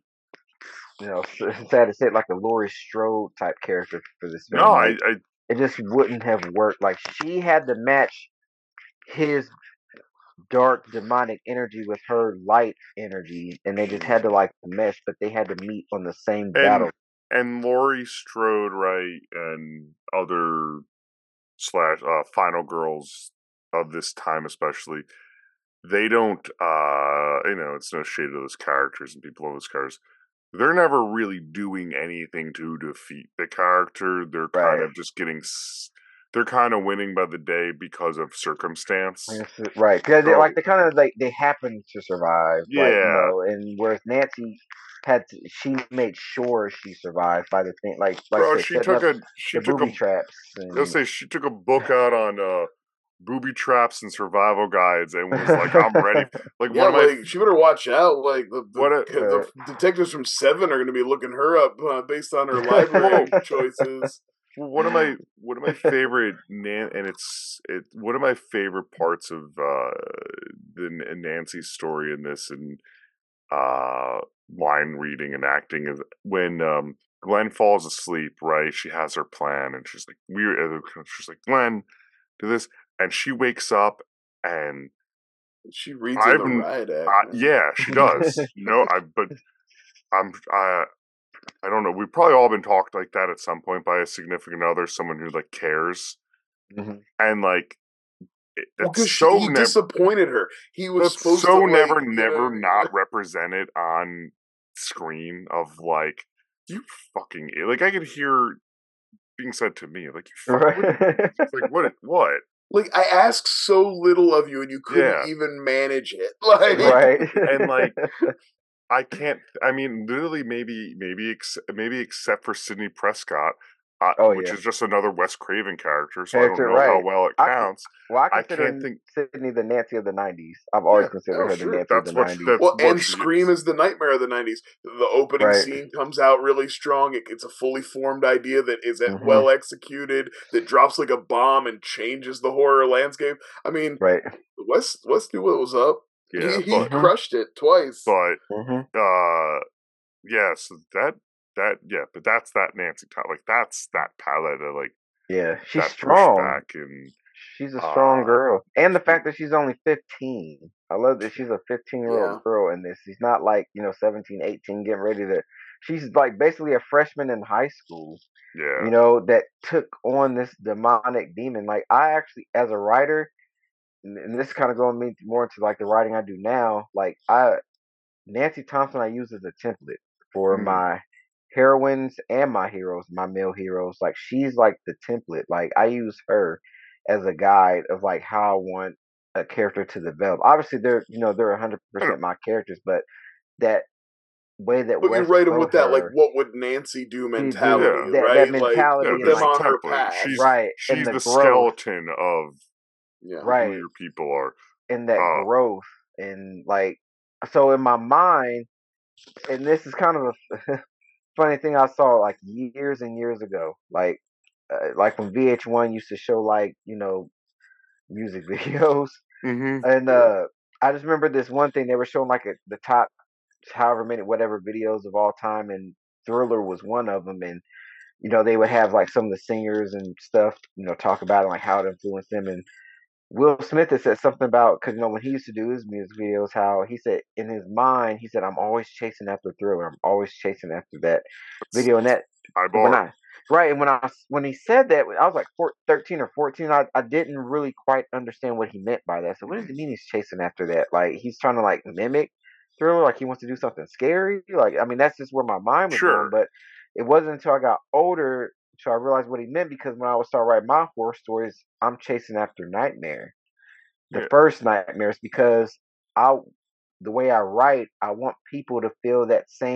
sad to say, like a Laurie Strode type character for this No, film. Like it just wouldn't have worked. Like she had to match his dark demonic energy with her light energy, and they just had to like mesh, but they had to meet on the same battle. and Laurie Strode, right, and other slash final girls of this time, especially, they don't. It's no shade to those characters and people of those characters. They're never really doing anything to defeat the character. They're kind Right. of just getting. They're kind of winning by the day because of circumstance. Right, because So, they kind of like they happen to survive, like yeah, and whereas Nancy she made sure she survived by the thing, like I bro, said, setting up she the took a. booby traps I'll and say she took a book out on booby traps and survival guides and was like, "I'm ready." Like Yeah, one of my like she better watch out. Like what a, the detectives from Seven are going to be looking her up based on her whoa, library choices. one of my favorite one of my favorite parts of Nancy's story in this and line reading and acting is when Glenn falls asleep. Right, she has her plan and she's like, she's like, Glenn, do this, and she wakes up and She reads in the riot act. yeah, she does. But I'm I don't know. We've probably all been talked like that at some point by a significant other, someone who like cares, and like because he disappointed her. He was supposed so to never not represented on screen. Of like, you fucking like I could hear being said to me like, you fucking what? Like, I asked so little of you, and you couldn't even manage it. Like, right, and like. I can't. I mean, literally, maybe except for Sidney Prescott, which is just another Wes Craven character. So I don't know how well it counts. I consider Sydney the Nancy of the '90s. I've always considered her the Nancy of the '90s. Well, and Scream is the nightmare of the '90s. The opening scene comes out really strong. It's a fully formed idea that is well executed, that drops like a bomb and changes the horror landscape. I mean, Wes knew what was up. Yeah, he crushed it twice. But yeah, so but that's that Nancy Todd. Like that's that palette of like she's strong. And she's a strong girl, and the fact that she's only 15. I love that she's a 15-year-old girl in this. She's not like 17, 18, getting ready to. She's like basically a freshman in high school. Yeah, that took on this demonic demon. Like I actually, as a writer. And this is kind of going me more into like the writing I do now. Like Nancy Thompson, I use as a template for my heroines and my heroes, my male heroes. Like she's like the template. Like I use her as a guide of like how I want a character to develop. Obviously, they're 100% my characters, but that way that you write them with that like what would Nancy do mentality, right? That mentality, like put them on her path, She's the skeleton of who your people are, and that growth, and like so in my mind, and this is kind of a funny thing I saw like years and years ago, like when VH1 used to show like music videos, and I just remember this one thing they were showing like the top however many whatever videos of all time, and Thriller was one of them, and they would have like some of the singers and stuff talk about it, like how it influenced them. And Will Smith has said something about, because when he used to do his music videos, how he said in his mind, he said, I'm always chasing after Thriller. I'm always chasing after that video. And that Right, and when he said that, I was like 13 or 14. I didn't really quite understand what he meant by that. So what does Mhm. it mean he's chasing after that? Like he's trying to like mimic Thriller, like he wants to do something scary. Like I mean, that's just where my mind was going. Sure. But it wasn't until I got older until I realized what he meant. Because when I would start writing my horror stories, I'm chasing after Nightmare, the Yeah. first Nightmares, because I the way I write, I want people to feel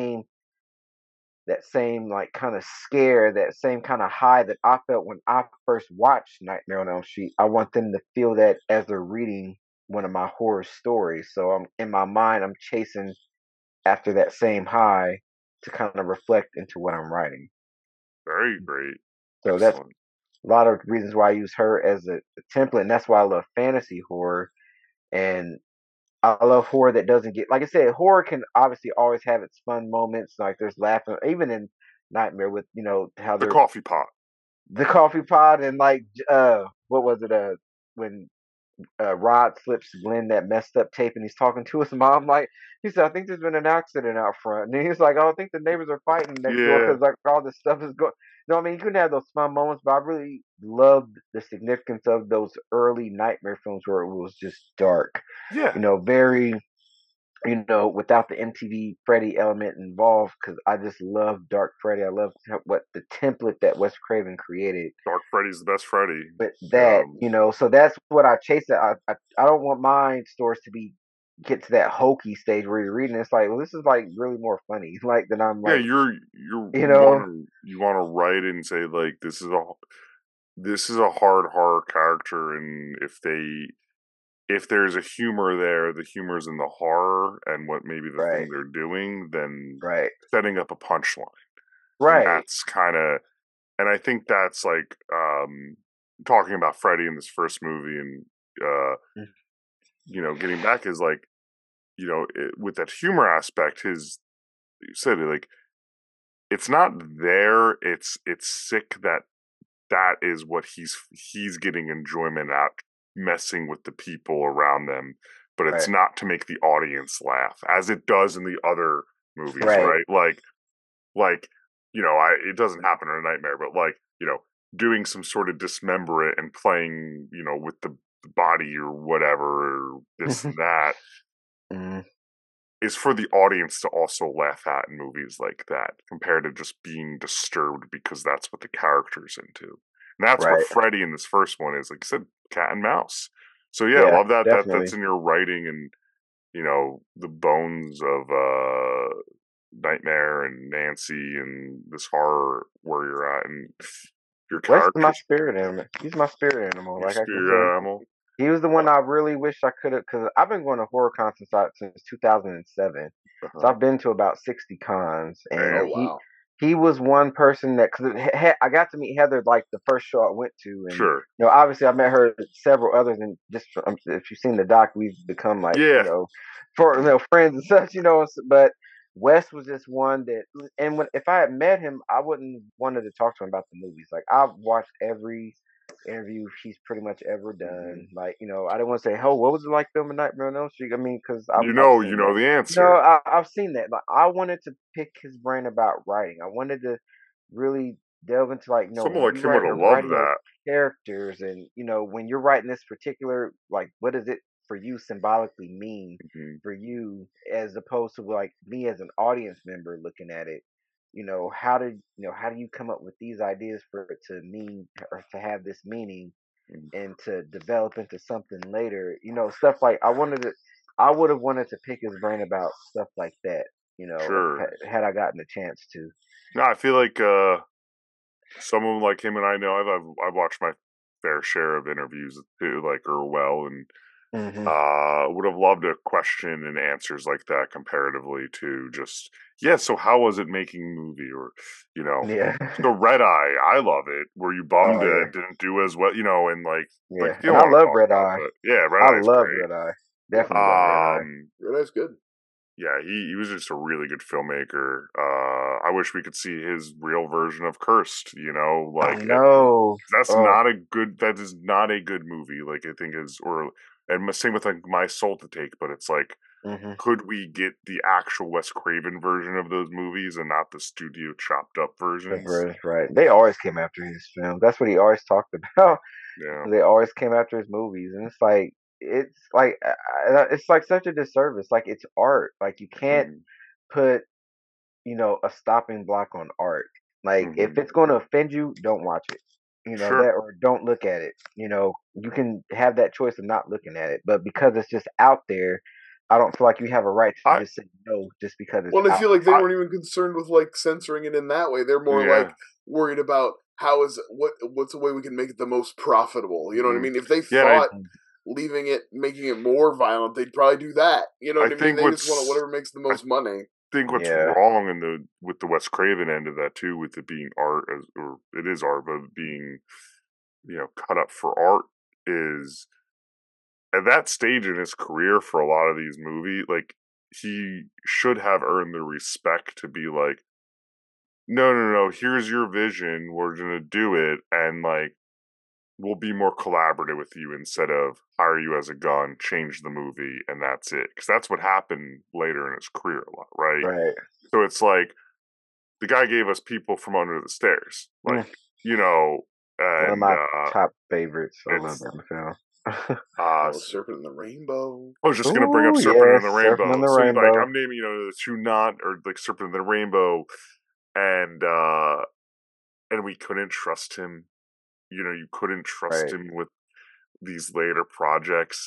that same like kind of scare, that same kind of high that I felt when I first watched Nightmare on Elm Street. I want them to feel that as they're reading one of my horror stories. So I'm in my mind, I'm chasing after that same high to kind of reflect into what I'm writing. Very great. So that's Excellent. a lot of reasons why I use her as a template, and that's why I love fantasy horror. And I love horror that doesn't get, like I said, horror can obviously always have its fun moments. Like there's laughing, even in Nightmare with how The they're coffee pot. the coffee pot and like what was it when Rod slips Glenn that messed up tape and he's talking to his mom like he said I think there's been an accident out front and he's like oh, I think the neighbors are fighting next door Yeah. because like all this stuff is going. No, I mean you couldn't have those fun moments, but I really loved the significance of those early Nightmare films where it was just dark, Yeah. very without the MTV Freddy element involved, because I just love Dark Freddy. I love what the template that Wes Craven created. Dark Freddy's the best Freddy. But that, so that's what I chase. I don't want my stories to get to that hokey stage where you're reading. It's like, well, this is like really more funny. Like that I'm Yeah, like, you want to write and say like this is a hard horror character, and if there's a humor there, the humor's in the horror and what maybe the right, thing they're doing, then right, setting up a punchline. And right, that's kind of, and I think that's like talking about Freddy in this first movie, and getting back is like with that humor aspect, you said it like it's not there. It's sick that is what he's getting enjoyment out, messing with the people around them, but it's right, not to make the audience laugh as it does in the other movies, right. right? Like it doesn't happen in a Nightmare, but like doing some sort of dismember it and playing with the body or whatever, or this and that, Mhm. is for the audience to also laugh at in movies like that, compared to just being disturbed because that's what the character's into. And that's what Right. Freddy in this first one is. Like I said, cat and mouse. So yeah, I Yeah, love that definitely. that's in your writing, and the bones of Nightmare and Nancy and this horror where you're at, and your Wes is my characters. spirit animal. He's my spirit animal. Your Like I spirit said, animal. he was the one I really wish I could have, because I've been going to horror cons since 2007. So I've been to about 60 cons, Oh and wow. he was one person that, because I got to meet Heather like the first show I went to, and Sure. obviously I met her several others, and just if you've seen the doc, we've become like Yeah. for friends and such, but Wes was just one that, and if I had met him, I wouldn't wanted to talk to him about the movies. Like I've watched every interview he's pretty much ever done. Like I didn't want to say, "Oh, what was it like filming Nightmare on Elm Street?" I mean, because I've seen that. The answer. No, I've seen that. Like I wanted to pick his brain about writing. I wanted to really delve into like Someone when like you him would have loved writing those that. characters, and when you're writing this particular, like, what does it for you symbolically mean for you, as opposed to like me as an audience member looking at it. How do you come up with these ideas for it to mean or to have this meaning and to develop into something later? Stuff like I would have wanted to pick his brain about stuff like that. Sure. Had I gotten a chance to. No, I feel like someone like him, and I know I've watched my fair share of interviews too, like Orwell, and would have loved a question and answers like that comparatively to just so how was it making a movie, or Yeah. so Red Eye, I love it. Were you bummed yeah. it didn't do as well, and like Yeah. you don't And I want to love talk Red about Eye. that. Yeah, Red I Eye's love great. Red Eye. Definitely love Red Eye. Red Eye's good. Yeah, he was just a really good filmmaker. I wish we could see his real version of Cursed. Like No. that is not a good movie. Like I think and same with like My Soul to Take, but it's like Mm-hmm. could we get the actual Wes Craven version of those movies and not the studio chopped up versions? Right. They always came after his films. That's what he always talked about. Yeah. They always came after his movies, and it's like such a disservice. Like it's art. Like you can't Mm-hmm. put a stopping block on art. Like if Mm-hmm. it's going to offend you, don't watch it. Sure. That, or don't look at it. You can have that choice of not looking at it, but because it's just out there, I don't feel like you have a right to I just say no just because it's Well, and I out. feel like they I weren't even concerned with like censoring it in that way. They're more yeah. like worried about what's the way we can make it the most profitable. You know what I Mm-hmm. mean? If they Yeah, and thought making it more violent, they'd probably do that. You know I what I mean? think They just want whatever makes the I most money. think what's Yeah. wrong with the Wes Craven end of that too, with it being art or it is art, but being cut up for art, is at that stage in his career for a lot of these movies, like he should have earned the respect to be like, no, here's your vision, we're gonna do it, and like we'll be more collaborative with you instead of hire you as a gun, change the movie, and that's it. Because that's what happened later in his career a lot, right? Right. So it's like the guy gave us People from Under the Stairs, like One of and my top favorites. I love it's that film. Oh, Serpent in the Rainbow. I was just gonna bring up Ooh, Serpent in yes, the Surfing on Rainbow. the So like Rainbow. I'm naming the two not or like Serpent in the Rainbow, and we couldn't trust him. You couldn't trust Right. him with these later projects.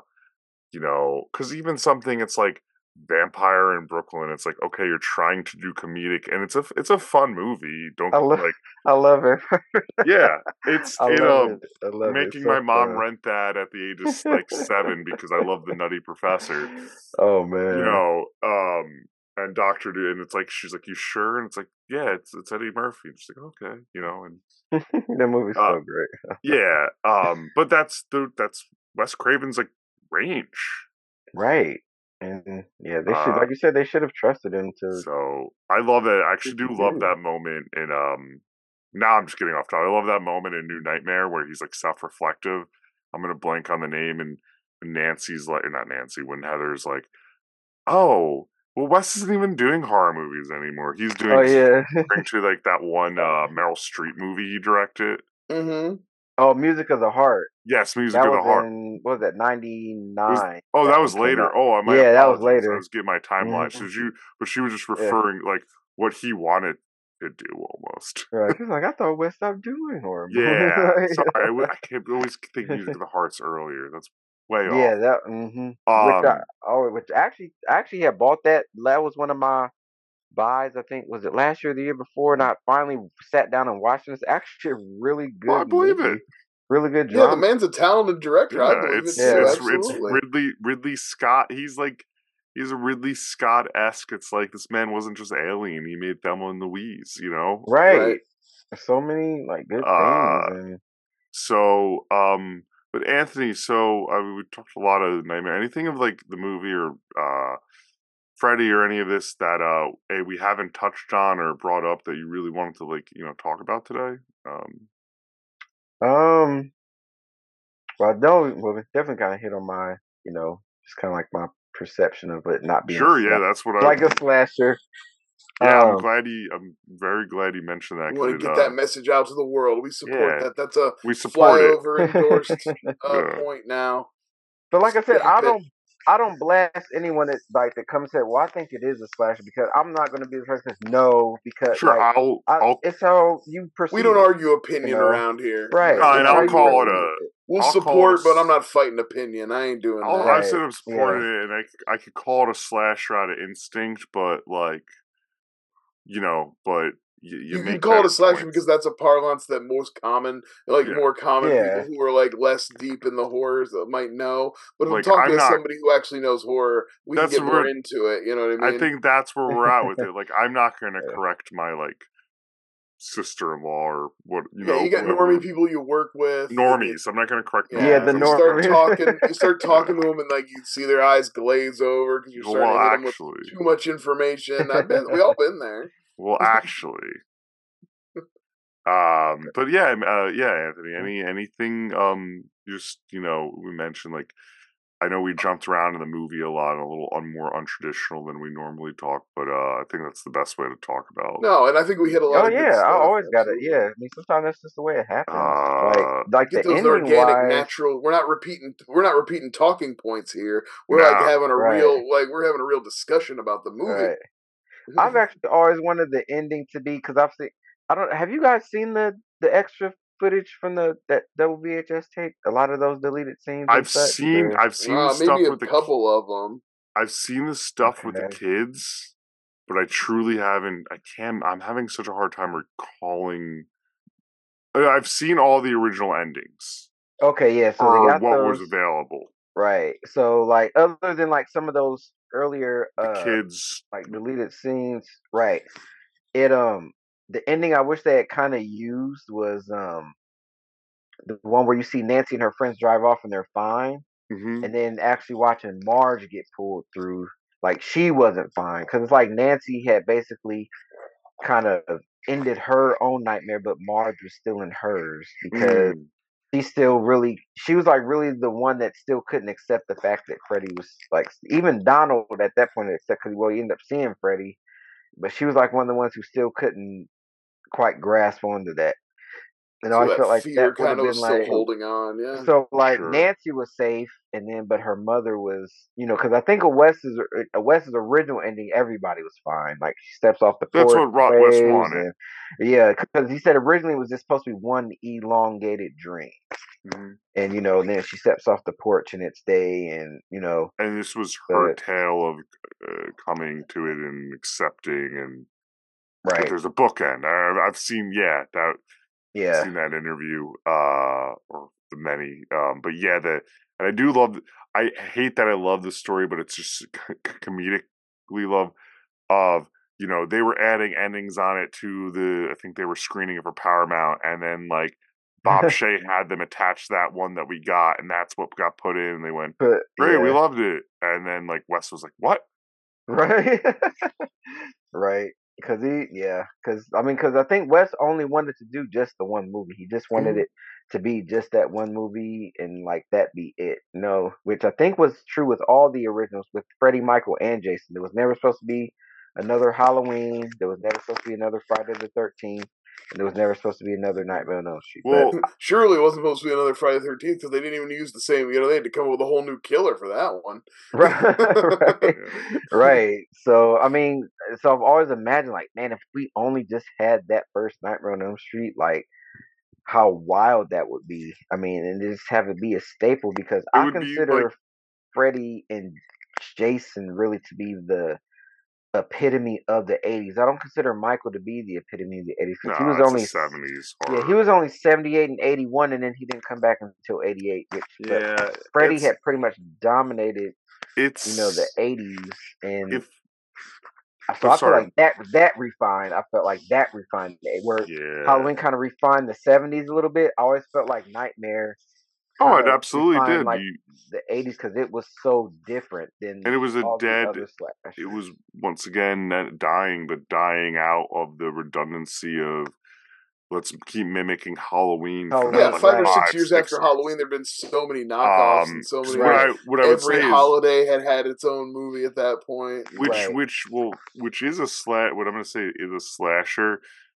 Because even something it's like Vampire in Brooklyn, it's like okay, you're trying to do comedic, and it's a fun movie. Don't I love like I love it. yeah, it's I love it. I love it. It's making so my mom fun. rent that at the age of like 7 because I love the Nutty Professor. Oh you man. know, um, and Doctor Do, and it's like she's like, "You sure?" And it's like, "Yeah, it's Eddie Murphy." And she's like, "Okay," and That movie's uh, so great. yeah, but that's Wes Craven's like range. Right. And yeah, they should, Uh, like you said, they should have trusted him to so I love that. I do actually what do he love do. that moment in Now I'm just getting off topic. I love that moment in New Nightmare where he's like self-reflective. I'm gonna blank on the name, and Nancy's like, not Nancy, when Heather's like, oh, well, Wes isn't even doing horror movies anymore. He's Oh doing yeah. referring to like that one Meryl Streep movie he directed. Mm-hmm. Oh, Music of the Heart. Yes, Music That of the was Heart. in, what was that, It was 99? that That one was came later. out. Oh, my Yeah, that was apologies. I later. was getting my timeline. Hmm. But she was just Yeah. referring like what he wanted to do almost. Right. He's like, I thought Wes stopped doing horror movies. Yeah, sorry. I can't always think Music of the Heart's earlier. That's way Yeah, off. that Um, which I actually had bought that. That was one of my buys. I think was it last year or the year before, and I finally sat down and watched this. Actually, a really well, I good believe it. movie, really good Yeah, the drama. man's a talented director. I Yeah, believe it Yeah, too. it's Absolutely. Ridley Scott. He's a Ridley Scott esque. It's like this man wasn't just Alien. He made Thelma and Louise. right. Right. So many like good things, Uh, and so but Anthony. So we talked a lot of Nightmare. Anything of like the movie or Freddy or any of this that we haven't touched on or brought up that you really wanted to like talk about today? um, well, no, well, it definitely kind of hit on my, just kind of like my perception of it not being Sure. Yeah, that's what I. like a slasher. Yeah, Um, I'm very glad you mentioned that We because want to get that message out to the world. We support yeah, that. That's a we support it. flyover endorsed Yeah. point now. but like I said, Stamp it. I don't blast anyone that comes and said, "Well, I think it is a slasher," because I'm not going to be the person that says no, because Sure, I'll it's how you perceive We don't it, argue opinion around here. right? and It's how I'll you call it perceive a. it. We'll I'll call it support, but I'm not fighting opinion. I ain't doing that. I said Right. I'm supporting it, and I could call it a slasher out of instinct, but like, but you You can make call it better a slasher points. because that's a parlance that most common, Yeah. more common Yeah. people who are like less deep in the horrors that might know. But if Like, I'm talking I'm to not. somebody who actually knows horror, we can That's get more where into it. You know what I mean? I think that's where we're at with it. Like, I'm not going to correct my like sister-in-law or what Yeah, you got whoever. normie people you work with. Normies. I'm not going to correct normies. Yeah, the you start normies. talking. You start talking to them, and like you see their eyes glaze over because you're starting to hit them with actually, too much information. We all been there. well, actually. But yeah, Anthony. Anything? Just we mentioned like I know we jumped around in the movie a lot, and a little more untraditional than we normally talk, but I think that's the best way to talk about. No, and I think we hit a lot Oh of good yeah, I stuff. always got it. absolutely. Yeah, I mean sometimes that's just the way it happens. Uh, Like Get the those ending organic, wise, natural. We're not repeating talking points here. We're like Nah. having a Right. we're having a real discussion about the movie. right. I've actually always wanted the ending to be because I've seen. I don't. Have you guys seen the extra footage from that double VHS tape? A lot of those deleted scenes. And I've such, seen or- the stuff maybe a with the couple of them. I've seen the stuff with the Okay. kids, but I truly haven't. I'm having such a hard time recalling. I've seen all the original endings Okay, yeah. So they or got what those was available. right. So like, other than like some of those earlier The kids, like deleted scenes, right? It the ending I wish they had kind of used was the one where you see Nancy and her friends drive off and they're fine, mhm. and then actually watching Marge get pulled through like she wasn't fine because it's like Nancy had basically kind of ended her own nightmare, but Marge was still in hers because she was like really the one that still couldn't accept the fact that Freddy was like even Donald at that point accept because he ended up seeing Freddy, but she was like one of the ones who still couldn't quite grasp onto that. And I So always that felt like fear that would kind have of been was still like holding on. Yeah. so like Sure. Nancy was safe, and then but her mother was, because I think a Wes's original ending, everybody was fine. Like she steps off the That's porch, what Wes waves, wanted. and yeah, because he said originally it was just supposed to be one elongated dream, Mhm. and then she steps off the porch and it's day, and And this was her but tale of coming to it and accepting, and right, there's a bookend. I've seen, I've yeah, seen that interview, or the many, but yeah, and I do love. I hate that I love the story, but it's just comedically love of they were adding endings on it to I think they were screening it for Paramount, and then like Bob Shea had them attach that one that we got, and that's what got put in. And they went, but great, we yeah, loved it, and then like Wes was like, what? right, right. Because I mean, because I think Wes only wanted to do just the one movie. He just wanted Mhm. it to be just that one movie, and like that be it. No, which I think was true with all the originals, with Freddie, Michael, and Jason. There was never supposed to be another Halloween. There was never supposed to be another Friday the 13th, and there was never supposed to be another Nightmare on Elm Street. Well, Surely it wasn't supposed to be another Friday the 13th because they didn't even use the same. They had to come up with a whole new killer for that one. right, yeah. right. So I mean, so I've always imagined like, man, if we only just had that first Nightmare on Elm Street, like how wild that would be. I mean, and just have it be a staple because It I would be like, consider Freddy and Jason really to be the epitome of the 80s. I don't consider Michael to be the epitome of the 80s no, because he was it's a only 70s yeah, horror. he was only 78 and 81, and then he didn't come back until 88. But Yeah, Freddy had pretty much dominated, it's the 80s, and if so I feel sorry, like that refined. I felt like that refined where yeah. Halloween kind of refined the 70s a little bit. I always felt like Nightmare Oh, kind it of absolutely refined did. like the 80s because it was so different than And it was all the other slashers. it was once again not dying, but dying out of the redundancy of let's keep mimicking Halloween for Yeah, that Halloween, like 5 or 6 years 6 after Halloween, there've been so many knockoffs and so 'cause many. Right. what I would Every say is holiday had its own movie at that point. Right. which is what I'm gonna say is a slasher.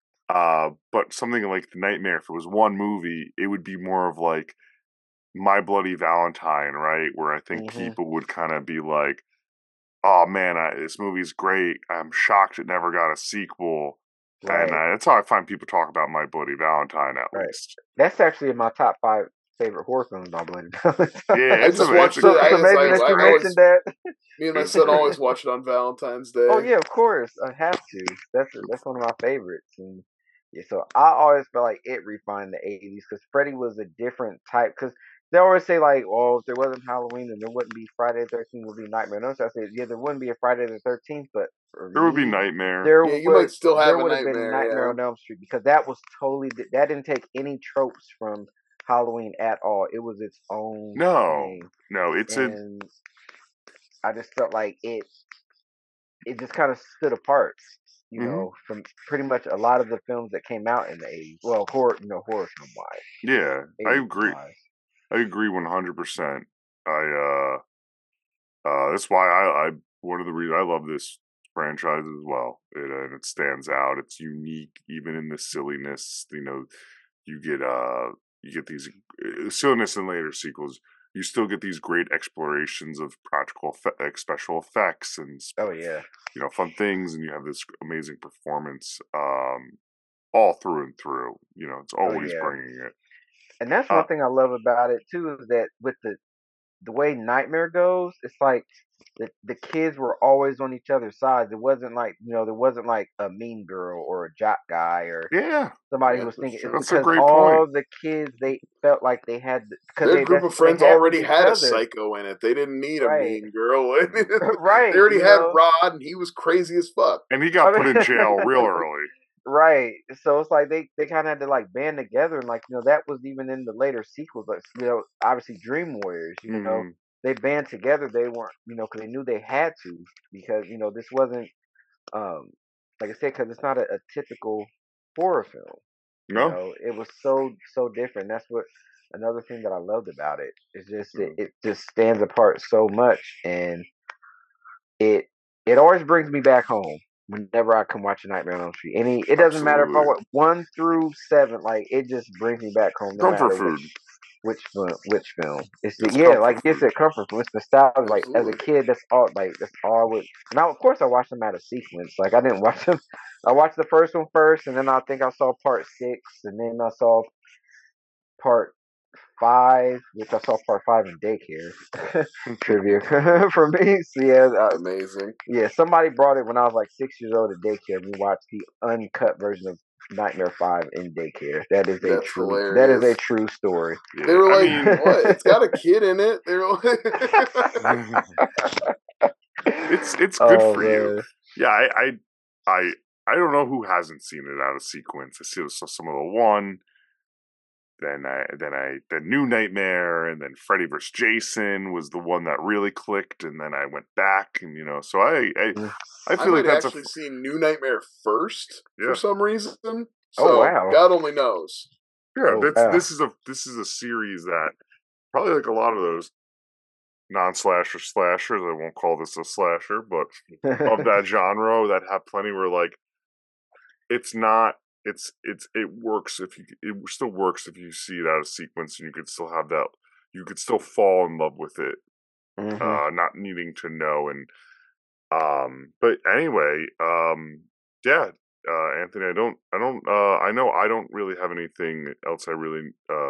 But something like the Nightmare, if it was one movie, it would be more of like My Bloody Valentine, right? Where I think hmm people would kind of be like, "Oh man, this movie's great. I'm shocked it never got a sequel." Right. And that's how I find people talk about My Bloody Valentine, at Right. least. That's actually in my top 5 favorite horror films by Bloody Valentine. Yeah, I just watched it. So I amazing that you mentioned that. Me and my It's son great. always watch it on Valentine's Day. Oh yeah, of course. I have to. That's one of my favorites. And yeah, so I always felt like it refined the 80s because Freddy was a different type. Because they always say like, "Oh, if there wasn't Halloween, then there wouldn't be Friday the 13th. Would be Nightmare." No, so I said, yeah, there wouldn't be a Friday the 13th, but for There would be me, Nightmare. Yeah, you might still have there a would have been nightmare. Nightmare Yeah. on Elm Street because that was totally that didn't take any tropes from Halloween at all. It was its own No, thing, it's and I just felt like it just kind of stood apart, Mhm. from pretty much a lot of the films that came out in the 80s. Well, horror film wise, Yeah, I 80s agree. wise. I agree 100%. I That's why I one of the reasons I love this franchise as well. And it stands out. It's unique, even in the silliness. You get these silliness in later sequels. You still get these great explorations of special effects and Oh yeah. fun things, and you have this amazing performance all through and through. It's Oh always yeah. bringing it. And that's Uh, one thing I love about it too, is that with the way Nightmare goes, it's like the kids were always on each other's sides. It wasn't like, there wasn't like a mean girl or a jock guy or yeah, somebody who Yeah, was that's thinking. It's true. that's a because great point. all the kids, they felt like they had, because Their group that's of what they friends had with already each had a other. psycho in it. They didn't need a Right. mean girl. Right. They already had Rod, and he was crazy as fuck. And he got put in jail real early. Right. So it's like they kind of had to like band together, and like, that was even in the later sequels. Like, obviously Dream Warriors, Mhm. they band together. They weren't, because they knew they had to, because this wasn't, like I said, because it's not a typical horror film. No. It was so different. That's what another thing that I loved about it. It's just Mm. it just stands apart so much, and it always brings me back home whenever I can watch a Nightmare on Elm Street. It doesn't matter if I Absolutely. watch 1 through 7, like it just brings me back home no Comfort matter food. which film. It's comfort like you food. said, comfort food. It's nostalgia. Like as a Absolutely. kid, that's all I would. Now, of course, I watched them out of sequence. Like I didn't watch them. I watched the first one first, and then I think I saw part 6, and then I saw part 5, which I saw part 5 in daycare. Trivia for me. So yeah, Amazing. yeah, somebody brought it when I was like 6 years old at daycare. We watched the uncut version of Nightmare 5 in daycare. That is That's true. hilarious. That is a true story. Yeah, They were I like, mean, "What? It's got a kid in it." They were like, it's good Oh for you. man. Yeah, I don't know who hasn't seen it out of sequence. I saw some of the one, then the new Nightmare, and then Freddy vs. Jason was the one that really clicked, and then I went back, and so I I feel like might that's actually seen New Nightmare first for yeah. some reason. Oh So wow. God only knows. Yeah, Oh wow. this is a series that probably like a lot of those non-slasher slashers. I won't call this a slasher, but of that genre that have plenty where like it's not it works if it still works if you see it out of sequence, and you could still have that, you could still fall in love with it, Mm-hmm. not needing to know. And but anyway, yeah, Anthony, I know I don't really have anything else I really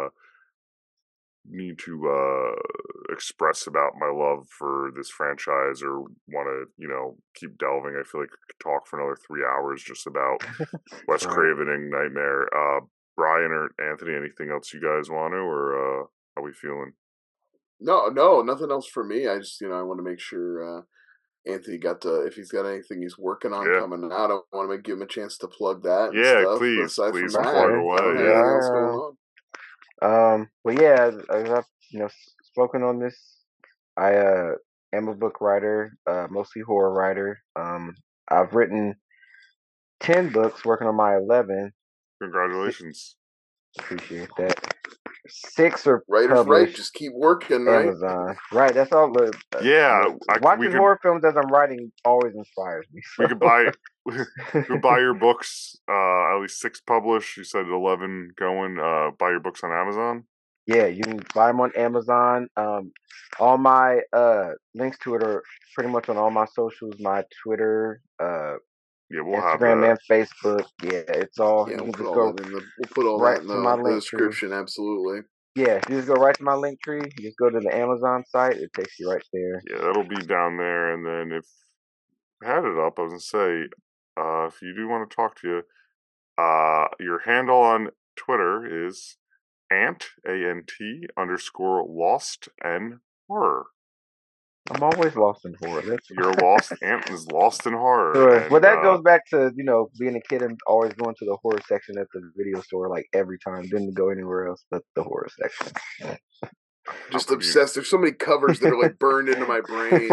need to express about my love for this franchise or want to keep delving. I feel like I could talk for another 3 hours just about Wes Right. Craven and Nightmare. Brian or Anthony, anything else you guys want to, or how we feeling? No, nothing else for me. I just, I want to make sure Anthony got if he's got anything he's working on Yeah, coming out, I want to give him a chance to plug that and yeah, stuff. But please aside from that, plug Okay. I don't away. have Yeah, anything else going on. Well, yeah, as I've spoken on this, I am a book writer, mostly horror writer. I've written 10 books, working on my 11. congratulations. Appreciate that. 6 are Writer's right. published Just keep working, right? Amazon. Right, that's all. Yeah, we Watching could horror films as I'm writing always inspires me. we So. could buy we could buy your books. At least 6 published. You said 11 going. Buy your books on Amazon. Yeah, you can buy them on Amazon. All my links to it are pretty much on all my socials. My Twitter, Yeah, we'll have Instagram, that. and Facebook. Yeah, it's all. Yeah, You we'll can put just all go that in the right to my the link tree. description. Absolutely. Yeah, if you just go right to my link tree, you just go to the Amazon site. It takes you right there. Yeah, that'll be down there. And then if I had it up, I was gonna say, if you do want to talk to you, your handle on Twitter is ANT _ lost and horror. I'm always lost in horror. That's You're lost. Ant is lost in horror. Sure. And, Well, that goes back to being a kid and always going to the horror section at the video store like every time. Didn't go anywhere else but the horror section. Just could you- obsessed. There's so many covers that are like burned into my brain.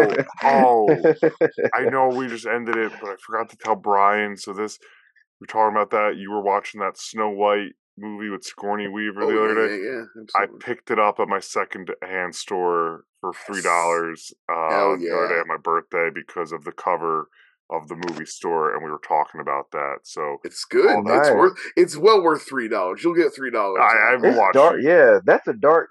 I know we just ended it, but I forgot to tell Brian. So we're talking about that. You were watching that Snow White movie with Sigourney Weaver Oh, the other day. yeah, I absolutely. picked it up at my second-hand store for $3 Hell the other day yeah. at my birthday because of the cover of the movie store, and we were talking about that. So It's good. Nice. It's well worth $3. You'll get $3. I on will It's watch dark. it. Yeah, that's a dark.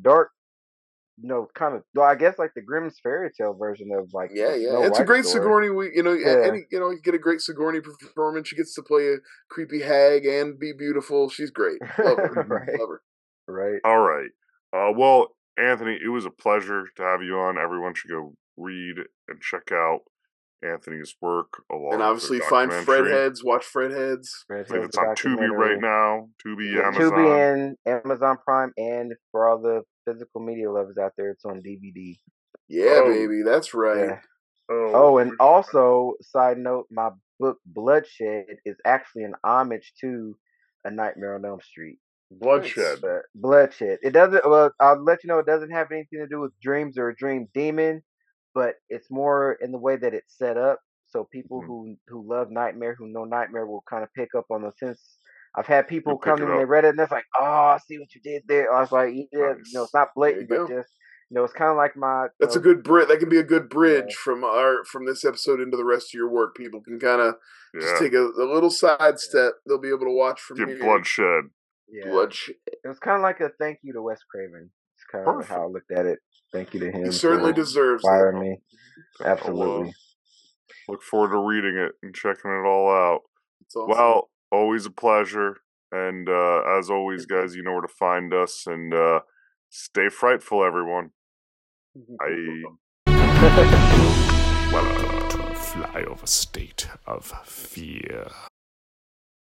Kind of. Well, I guess like the Grimm's fairy tale version of like Yeah, the yeah. Snow It's a White great story. Sigourney. Yeah. You get a great Sigourney performance. She gets to play a creepy hag and be beautiful. She's great. Love her. Right. Love her. Right. All right. Well, Anthony, it was a pleasure to have you on. Everyone should go read and check out Anthony's work along And obviously with the find Fred documentary. Heads. Watch Fred Heads. Fred I believe Heads it's on Tubi right documentary. now. Tubi, Yeah, Amazon. Tubi and Amazon Prime, and for all the physical media lovers out there, it's on DVD. Yeah, Oh. baby. That's right. Yeah. Oh, and also, side note, my book Bloodshed is actually an homage to A Nightmare on Elm Street. Bloodshed. But Bloodshed. It doesn't. Well, I'll let you know. It doesn't have anything to do with dreams or a dream demon, but it's more in the way that it's set up. So people who love Nightmare, who know Nightmare, will kind of pick up on the sense. I've had people You'll pick come to it me and they up. read it and it's like, oh, I see what you did there. I was like, yeah, Nice. it's not blatant, There you but just it's kind of like my. That's a good bridge. That can be a good bridge Yeah. from this episode into the rest of your work. People can kind of just Yeah. take a little sidestep. They'll be able to watch from Get here. Bloodshed. Yeah. Bloodshed. It was kind of like a thank you to Wes Craven. It's kind of how I looked at it. Thank you to him. He certainly for deserves inspiring that. me. I'll, Absolutely. look forward to reading it and checking it all out. It's awesome. Well, always a pleasure. And as always, guys, you know where to find us. And stay frightful, everyone. Welcome to a flyover state of fear.